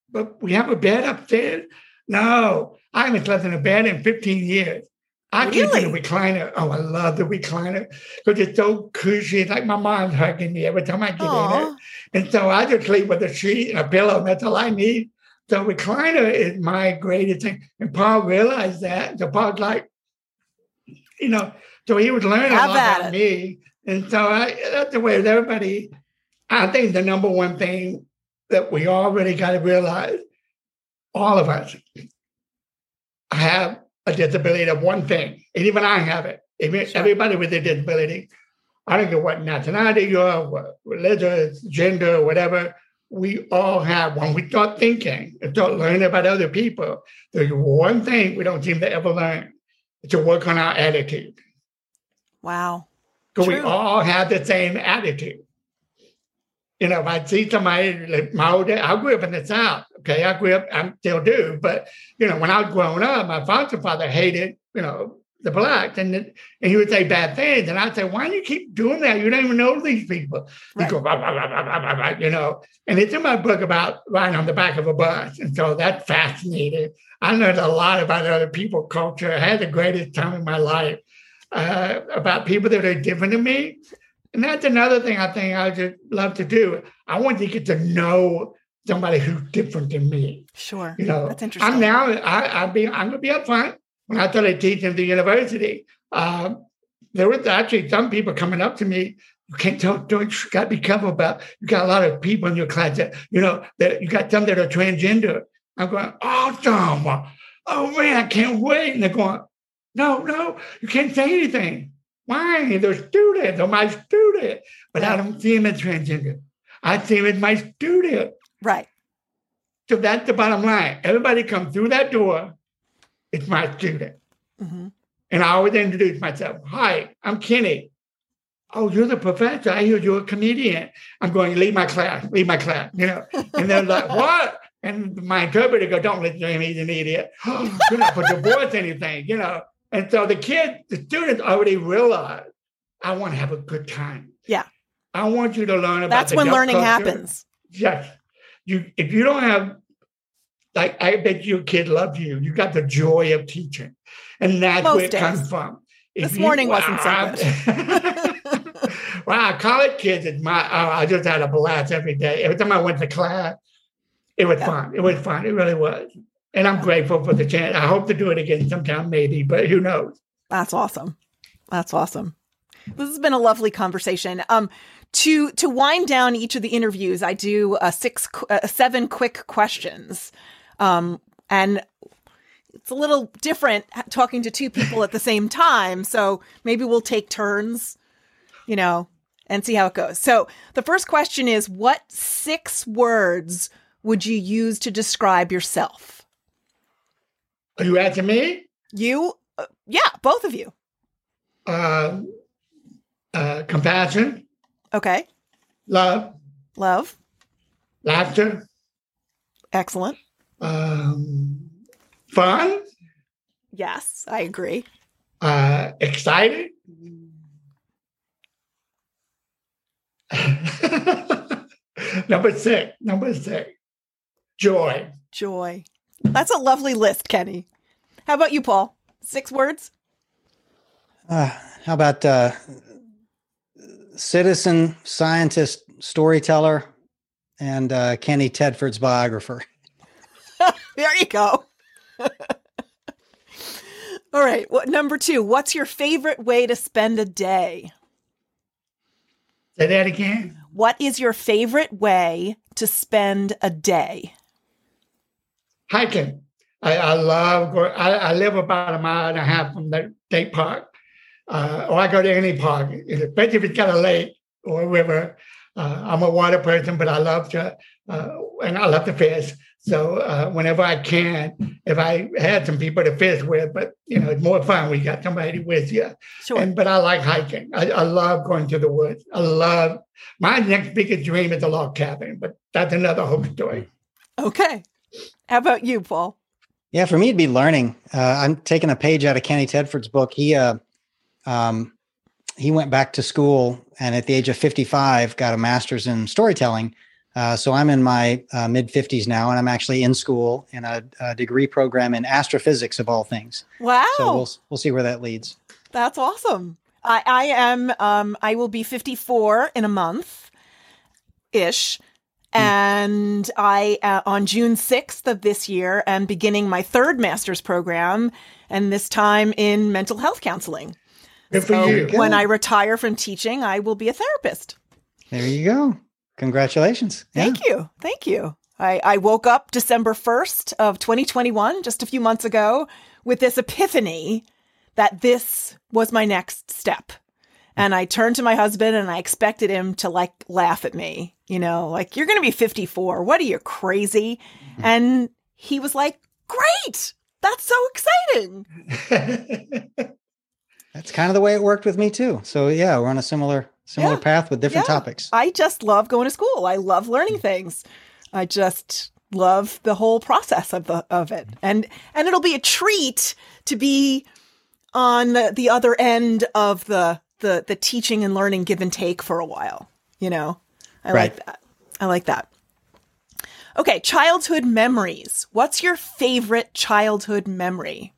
S1: but we have a bed upstairs. No, I haven't slept in a bed in fifteen years. I
S2: Really?
S1: keep in the recliner. Oh, I love the recliner because it's so cushy. It's like my mom's hugging me every time I get
S2: Aw.
S1: in it. And so I just sleep with a sheet and a pillow, and that's all I need. So recliner is my greatest thing. And Paul realized that. So Paul's like, you know, so he was learning
S2: Have
S1: a lot
S2: at
S1: about
S2: it.
S1: me. And so I, that's the way with everybody. I think the number one thing that we all really got to realize, all of us have a disability of one thing. And even I have it. Even
S2: Sure.
S1: everybody with a disability, I don't care what nationality you are, what religion, gender, whatever, we all have. When we start thinking and start learning about other people, there's one thing we don't seem to ever learn. It's to work on our attitude.
S2: Wow.
S1: Because we
S2: True.
S1: all have the same attitude. You know, if I see somebody, like my old dad, I grew up in the South. Okay, I grew up, I still do. But, you know, when I was growing up, my foster father hated, you know, the blacks. And, and he would say bad things. And I'd say, why do you keep doing that? You don't even know these people. He'd
S2: Right.
S1: go, blah, blah, blah, blah, blah, blah, blah, you know. And it's in my book about riding on the back of a bus. And so that's fascinating. I learned a lot about other people culture. I had the greatest time in my life uh, about people that are different than me. And that's another thing I think I just love to do. I want to get to know somebody who's different than me.
S2: Sure.
S1: You know,
S2: That's interesting.
S1: I'm now, I, I be, I'm going to be upfront. When I started teaching at the university, um, there was actually some people coming up to me. You can't tell, don't, you got to be careful about, you got a lot of people in your class that, you know, that you got some that are transgender. I'm going, awesome. Oh man, I can't wait. And they're going, no, no, you can't say anything. Why? They're students. They're my student. But I don't see them as transgender. I see them as my student.
S2: Right.
S1: So that's the bottom line. Everybody comes through that door, it's my student.
S2: Mm-hmm.
S1: And I always introduce myself. Hi, I'm Kenny. Oh, you're the professor. I hear you're a comedian. I'm going, leave my class, leave my class, you know. And they're like, what? And my interpreter goes, don't listen to him, he's an idiot. You're not for divorce anything, you know. And so the kids, the students already realize, I want to have a good time.
S2: Yeah.
S1: I want you to learn about
S2: That's
S1: the
S2: when
S1: adult
S2: learning
S1: culture.
S2: happens.
S1: Yes. You, if you don't have, like, I bet your kid loves you. You got the joy of teaching. And that's
S2: Most
S1: where it
S2: days.
S1: comes from. If
S2: This
S1: you-
S2: morning wasn't so
S1: I-
S2: good.
S1: Wow, college kids is my, oh, I just had a blast every day. Every time I went to class, it was
S2: Yeah.
S1: fun. It was fun. It really was. And I'm grateful for the chance. I hope to do it again sometime, maybe, but who knows?
S2: That's awesome. That's awesome. This has been a lovely conversation. Um, to to wind down each of the interviews, I do a six, uh, seven quick questions, um, and it's a little different talking to two people at the same time. So maybe we'll take turns, you know, and see how it goes. So the first question is, what six words would you use to describe yourself?
S1: Are you asking me?
S2: You, uh, yeah, both of you.
S1: Uh, uh, compassion,
S2: Okay.
S1: love,
S2: Love.
S1: laughter,
S2: Excellent.
S1: um, fun,
S2: Yes, I agree.
S1: uh, excited. Number six, number six, joy.
S2: Joy. That's a lovely list, Kenny. How about you, Paul? Six words?
S3: Uh, how about uh, citizen, scientist, storyteller, and uh, Kenny Tedford's biographer?
S2: There you go. All right. What number two? What's your favorite way to spend a day?
S1: Say that again.
S2: What is your favorite way to spend a day?
S1: Hiking. I, I love going. I, I live about a mile and a half from the state park, uh, or I go to any park, especially if it's got a lake or a river. Uh, I'm a water person, but I love to, uh, and I love to fish. So uh, whenever I can, if I had some people to fish with, but you know, it's more fun when you got somebody with you.
S2: Sure.
S1: And but I like hiking. I, I love going to the woods. I love my next biggest dream is a log cabin, but that's another whole story.
S2: Okay. How about you, Paul?
S3: Yeah, for me, it'd be learning. Uh, I'm taking a page out of Kenny Tedford's book. He, uh, um, he went back to school and at the age of fifty-five got a master's in storytelling, Uh, so I'm in my uh, mid fifties now, and I'm actually in school in a, a degree program in astrophysics of all things.
S2: Wow.
S3: So we'll, we'll see where that leads.
S2: That's awesome. I, I am, um, I will be fifty-four in a month ish. And I, uh, on June sixth of this year, am beginning my third master's program, and this time in mental health counseling.
S1: Good for
S2: So
S1: you.
S2: when I retire from teaching, I will be a therapist.
S3: There you go. Congratulations.
S2: Thank
S3: Yeah.
S2: you. Thank you. I, I woke up December first of twenty twenty-one, just a few months ago, with this epiphany that this was my next step. And I turned to my husband and I expected him to like laugh at me, you know, like, you're going to be fifty-four. What are you, crazy? Mm-hmm. And he was like, great. That's so exciting.
S3: That's kind of the way it worked with me too. So yeah, we're on a similar similar
S2: Yeah.
S3: path with different
S2: Yeah.
S3: topics.
S2: I just love going to school. I love learning things. I just love the whole process of the of it. And and it'll be a treat to be on the, the other end of the the the teaching and learning give and take for a while. You know, I
S3: Right.
S2: like that. I like that. Okay, childhood memories. What's your favorite childhood memory?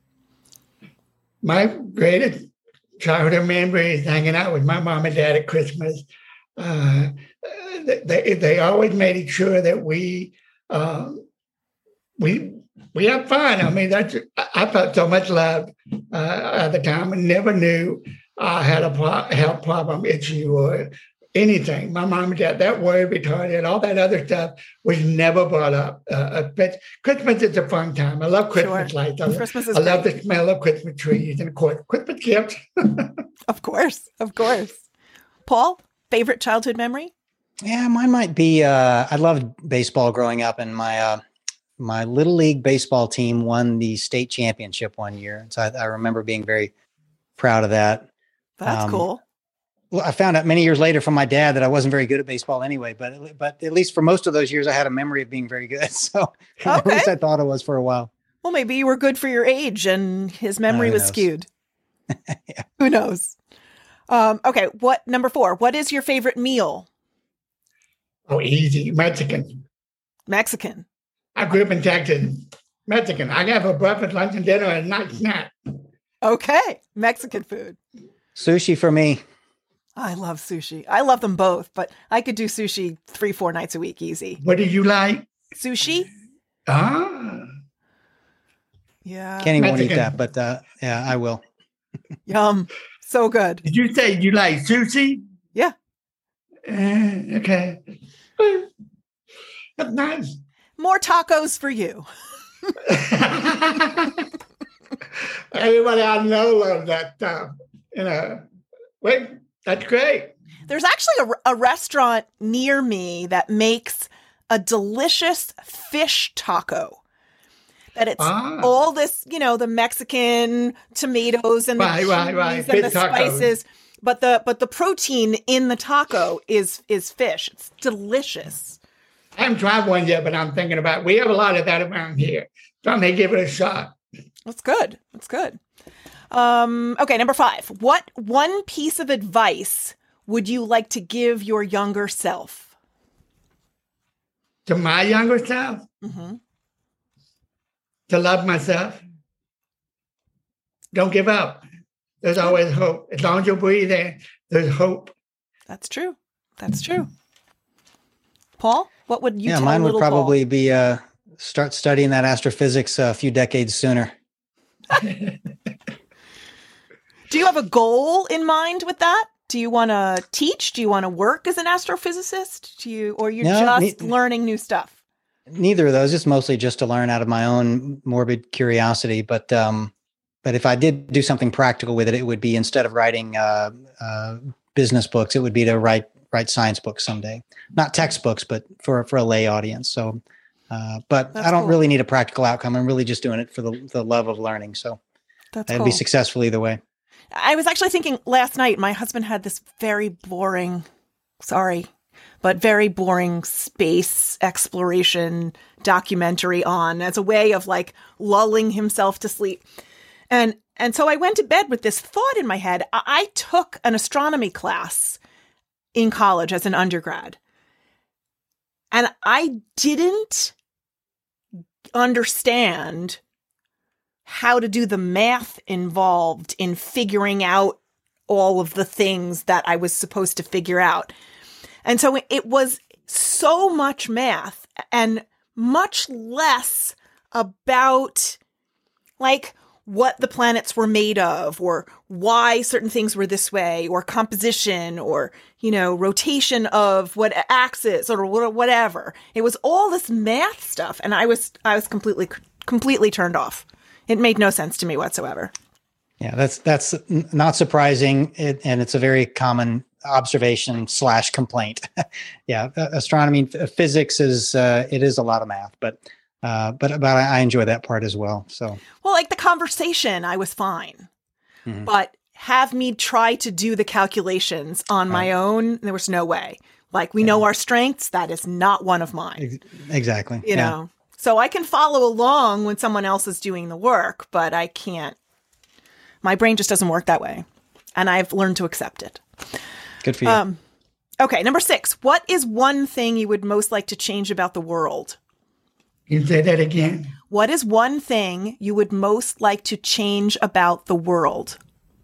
S1: My greatest childhood memory is hanging out with my mom and dad at Christmas. Uh, they, they always made sure that we um, we we had fun. I mean, that's I felt so much love uh, at the time, and never knew I had a pro- health problem, issue, or anything. My mom and dad, that word retarded, all that other stuff was never brought up. Uh, but Christmas is a fun time. I love Christmas
S2: Sure.
S1: lights. I,
S2: Christmas is
S1: I love
S2: great.
S1: the smell of Christmas trees and, of course, Christmas gifts.
S2: Of course, of course. Paul, favorite childhood memory?
S3: Yeah, mine might be. Uh, I loved baseball growing up, and my uh, my little league baseball team won the state championship one year. So I, I remember being very proud of that.
S2: That's
S3: Um,
S2: cool.
S3: Well, I found out many years later from my dad that I wasn't very good at baseball anyway. But but at least for most of those years, I had a memory of being very good. So at
S2: Okay.
S3: least I thought I was for a while.
S2: Well, maybe you were good for your age and his memory
S3: who
S2: was
S3: knows?
S2: skewed.
S3: Yeah.
S2: Who knows? Um, okay. What number four? What is your favorite meal?
S1: Oh, easy. Mexican.
S2: Mexican.
S1: I grew up in Texas. Mexican. I have a breakfast, lunch, and dinner, and night snack.
S2: Okay. Mexican food.
S3: Sushi for me.
S2: I love sushi. I love them both, but I could do sushi three, four nights a week easy.
S1: What do you like?
S2: Sushi?
S1: Ah,
S2: Yeah.
S3: Kenny won't eat
S1: Mexican.
S3: that, but uh, yeah, I will.
S2: Yum. So good.
S1: did you say you like sushi?
S2: Yeah.
S1: Uh, okay. That's nice.
S2: More tacos for you.
S1: Everybody I know loves that stuff. You know, wait, that's great.
S2: There's actually a, a restaurant near me that makes a delicious fish taco. That it's
S1: Ah.
S2: all this, you know, the Mexican tomatoes and the
S1: Right,
S2: cheese
S1: right, right.
S2: and the
S1: Fish tacos.
S2: spices, but the but the protein in the taco is is fish. It's delicious.
S1: I haven't tried one yet, but I'm thinking about. We have a lot of that around here, so I may give it a shot.
S2: That's good. That's good. Um, okay, number five. What one piece of advice would you like to give your younger self?
S1: To my younger self,
S2: Mm-hmm.
S1: to love myself. Don't give up. There's always hope. As long as you're breathing, there's hope.
S2: That's true. That's true. Paul, what would you
S3: yeah,
S2: tell
S3: mine would
S2: little
S3: probably be uh, start studying that astrophysics a few decades sooner.
S2: Paul? Do you have a goal in mind with that? Do you want to teach? Do you want to work as an astrophysicist? Do you, or you're
S3: No,
S2: just
S3: ne-
S2: learning new stuff?
S3: Neither of those. It's mostly just to learn out of my own morbid curiosity. But um, but if I did do something practical with it, it would be instead of writing uh, uh, business books, it would be to write write science books someday. Not textbooks, but for for a lay audience. So, uh, but
S2: That's
S3: I don't
S2: cool.
S3: really need a practical outcome. I'm really just doing it for the the love of learning. So
S2: That's
S3: I'd
S2: cool.
S3: be successful either way.
S2: I was actually thinking last night, my husband had this very boring, sorry, but very boring space exploration documentary on as a way of like lulling himself to sleep. And and so I went to bed with this thought in my head. I, I took an astronomy class in college as an undergrad. And I didn't understand how to do the math involved in figuring out all of the things that I was supposed to figure out. And so it was so much math and much less about like what the planets were made of or why certain things were this way or composition or, you know, rotation of what axis or whatever. It was all this math stuff. And I was, I was completely, completely turned off. It made no sense to me whatsoever.
S3: Yeah, that's that's not surprising, it, and it's a very common observation slash complaint. Yeah, astronomy, physics is uh, it is a lot of math, but uh, but but I enjoy that part as well. So
S2: well, like the conversation, I was fine, mm-hmm. but have me try to do the calculations on my right. own. There was no way. Like we yeah. know our strengths. That is not one of mine.
S3: Exactly.
S2: You yeah. know, so I can follow along when someone else is doing the work, but I can't. My brain just doesn't work that way. And I've learned to accept it.
S3: Good for you. Um,
S2: okay, number six. What is one thing you would most like to change about the world?
S1: You say that again.
S2: What is one thing you would most like to change about the world?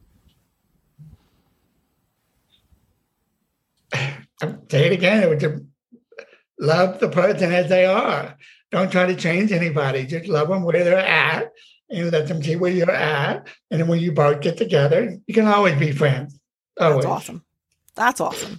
S1: Say it again. It would just love the person as they are. Don't try to change anybody. Just love them where they're at. And let them see where you're at. And then when you both get together, you can always be friends. Always.
S2: That's awesome. That's awesome.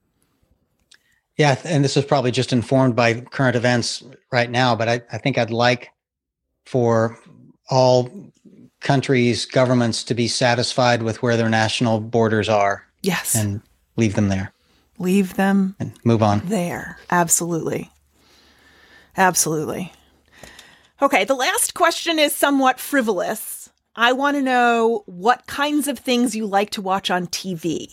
S3: Yeah. And this is probably just informed by current events right now, but I, I think I'd like for all countries, governments to be satisfied with where their national borders are.
S2: Yes.
S3: And leave them there.
S2: Leave them.
S3: And move on.
S2: There. Absolutely. Absolutely. Okay, the last question is somewhat frivolous. I want to know what kinds of things you like to watch on T V.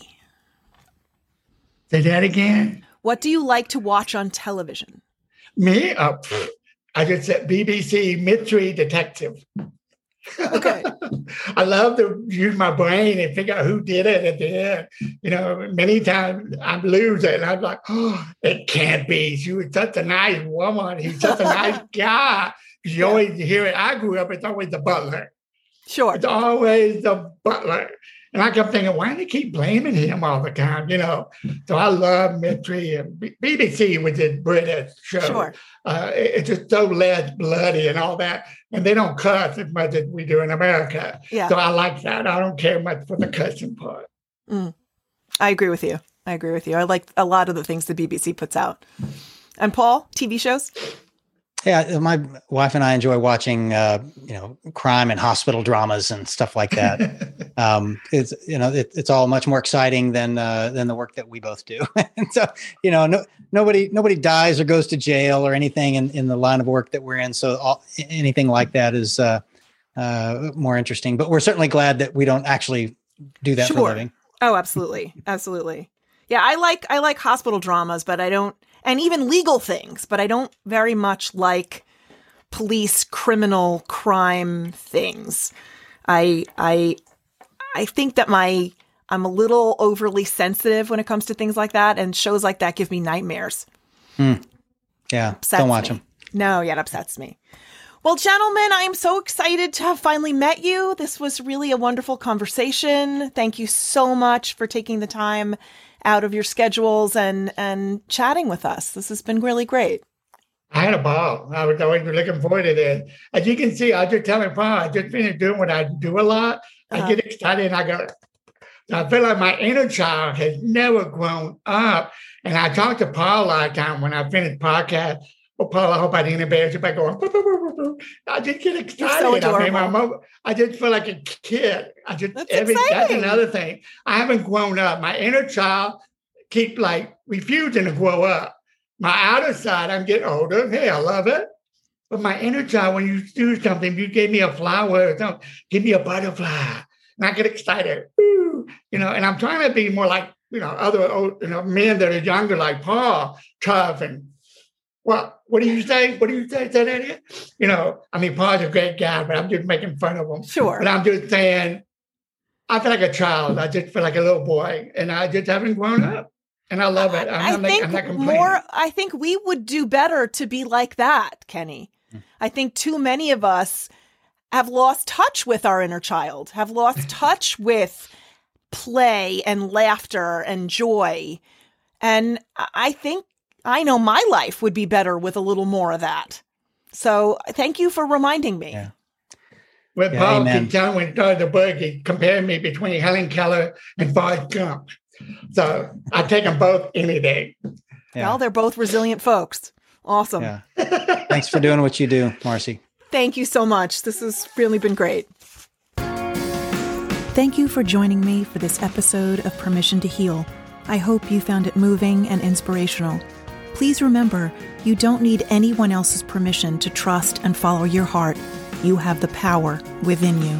S1: Say that again.
S2: What do you like to watch on television?
S1: Me? Uh, I just said B B C Mystery Detective.
S2: Okay.
S1: I love to use my brain and figure out who did it at the end. You know, many times I lose it and I'm like, oh, it can't be. She was such a nice woman. He's such a nice guy. You yeah. always hear it. I grew up, it's always the butler.
S2: Sure.
S1: It's always the butler. And I kept thinking, why do they keep blaming him all the time? You know, so I love mystery and B B C, which is British show.
S2: Sure.
S1: Uh, it, it's just so less bloody and all that. And they don't cuss as much as we do in America.
S2: Yeah.
S1: So I like that. I don't care much for the cussing part.
S2: Mm. I agree with you. I agree with you. I like a lot of the things the B B C puts out. And Paul, T V shows?
S3: Yeah, my wife and I enjoy watching, uh, you know, crime and hospital dramas and stuff like that. um, it's you know, it, it's all much more exciting than uh, than the work that we both do. And so, you know, no, nobody nobody dies or goes to jail or anything in, in the line of work that we're in. So all, anything like that is uh, uh, more interesting. But we're certainly glad that we don't actually do that
S2: sure.
S3: for a living.
S2: Oh, absolutely, absolutely. Yeah, I like I like hospital dramas, but I don't. And even legal things, but I don't very much like police, criminal, crime things. I I I think that my I'm a little overly sensitive when it comes to things like that, and shows like that give me nightmares.
S3: Mm. Yeah,
S2: upsets
S3: don't watch
S2: me.
S3: them.
S2: No, yeah, it upsets me. Well, gentlemen, I am so excited to have finally met you. This was really a wonderful conversation. Thank you so much for taking the time out of your schedules and and chatting with us. This has been really great.
S1: I had a ball. I was always looking forward to this. As you can see, I just tell me, Paul, I just finished doing what I do a lot. I uh-huh. get excited and I go, I feel like my inner child has never grown up. And I talk to Paul a lot of time when I finish podcast. Well, Paul, I hope I didn't embarrass you by going, boo, boo, boo, boo. I just get excited.
S2: So
S1: I mean, my mom, I just feel like a kid. I just, that's, every, that's another thing. I haven't grown up. My inner child keep like refusing to grow up. My outer side, I'm getting older. Hey, I love it. But my inner child, when you do something, you gave me a flower or something, give me a butterfly. And I get excited. Woo! You know, and I'm trying to be more like, you know, other old, you know, men that are younger, like Paul, tough and, well, what do you say? What do you say? Say that again? You know, I mean, Paul's a great guy, but I'm just making fun of him.
S2: Sure.
S1: But I'm just saying, I feel like a child. I just feel like a little boy, and I just haven't grown up. And I love it. I'm
S2: I
S1: not,
S2: think
S1: I'm not complaining.
S2: more, I think we would do better to be like that, Kenny. Mm. I think too many of us have lost touch with our inner child, have lost touch with play and laughter and joy. And I think, I know my life would be better with a little more of that. So thank you for reminding me.
S3: Yeah.
S1: Well,
S3: Yeah,
S1: Paul
S3: amen.
S1: kept telling when he started the book, he compared me between Helen Keller and Forrest Gump. So I take them both any day.
S3: Yeah.
S2: Well, they're both resilient folks. Awesome.
S3: Yeah. Thanks for doing what you do, Marcy.
S2: Thank you so much. This has really been great. Thank you for joining me for this episode of Permission to Heal. I hope you found it moving and inspirational. Please remember, you don't need anyone else's permission to trust and follow your heart. You have the power within you.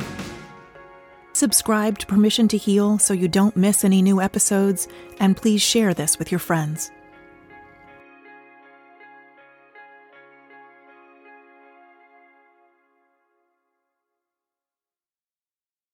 S2: Subscribe to Permission to Heal so you don't miss any new episodes, and please share this with your friends.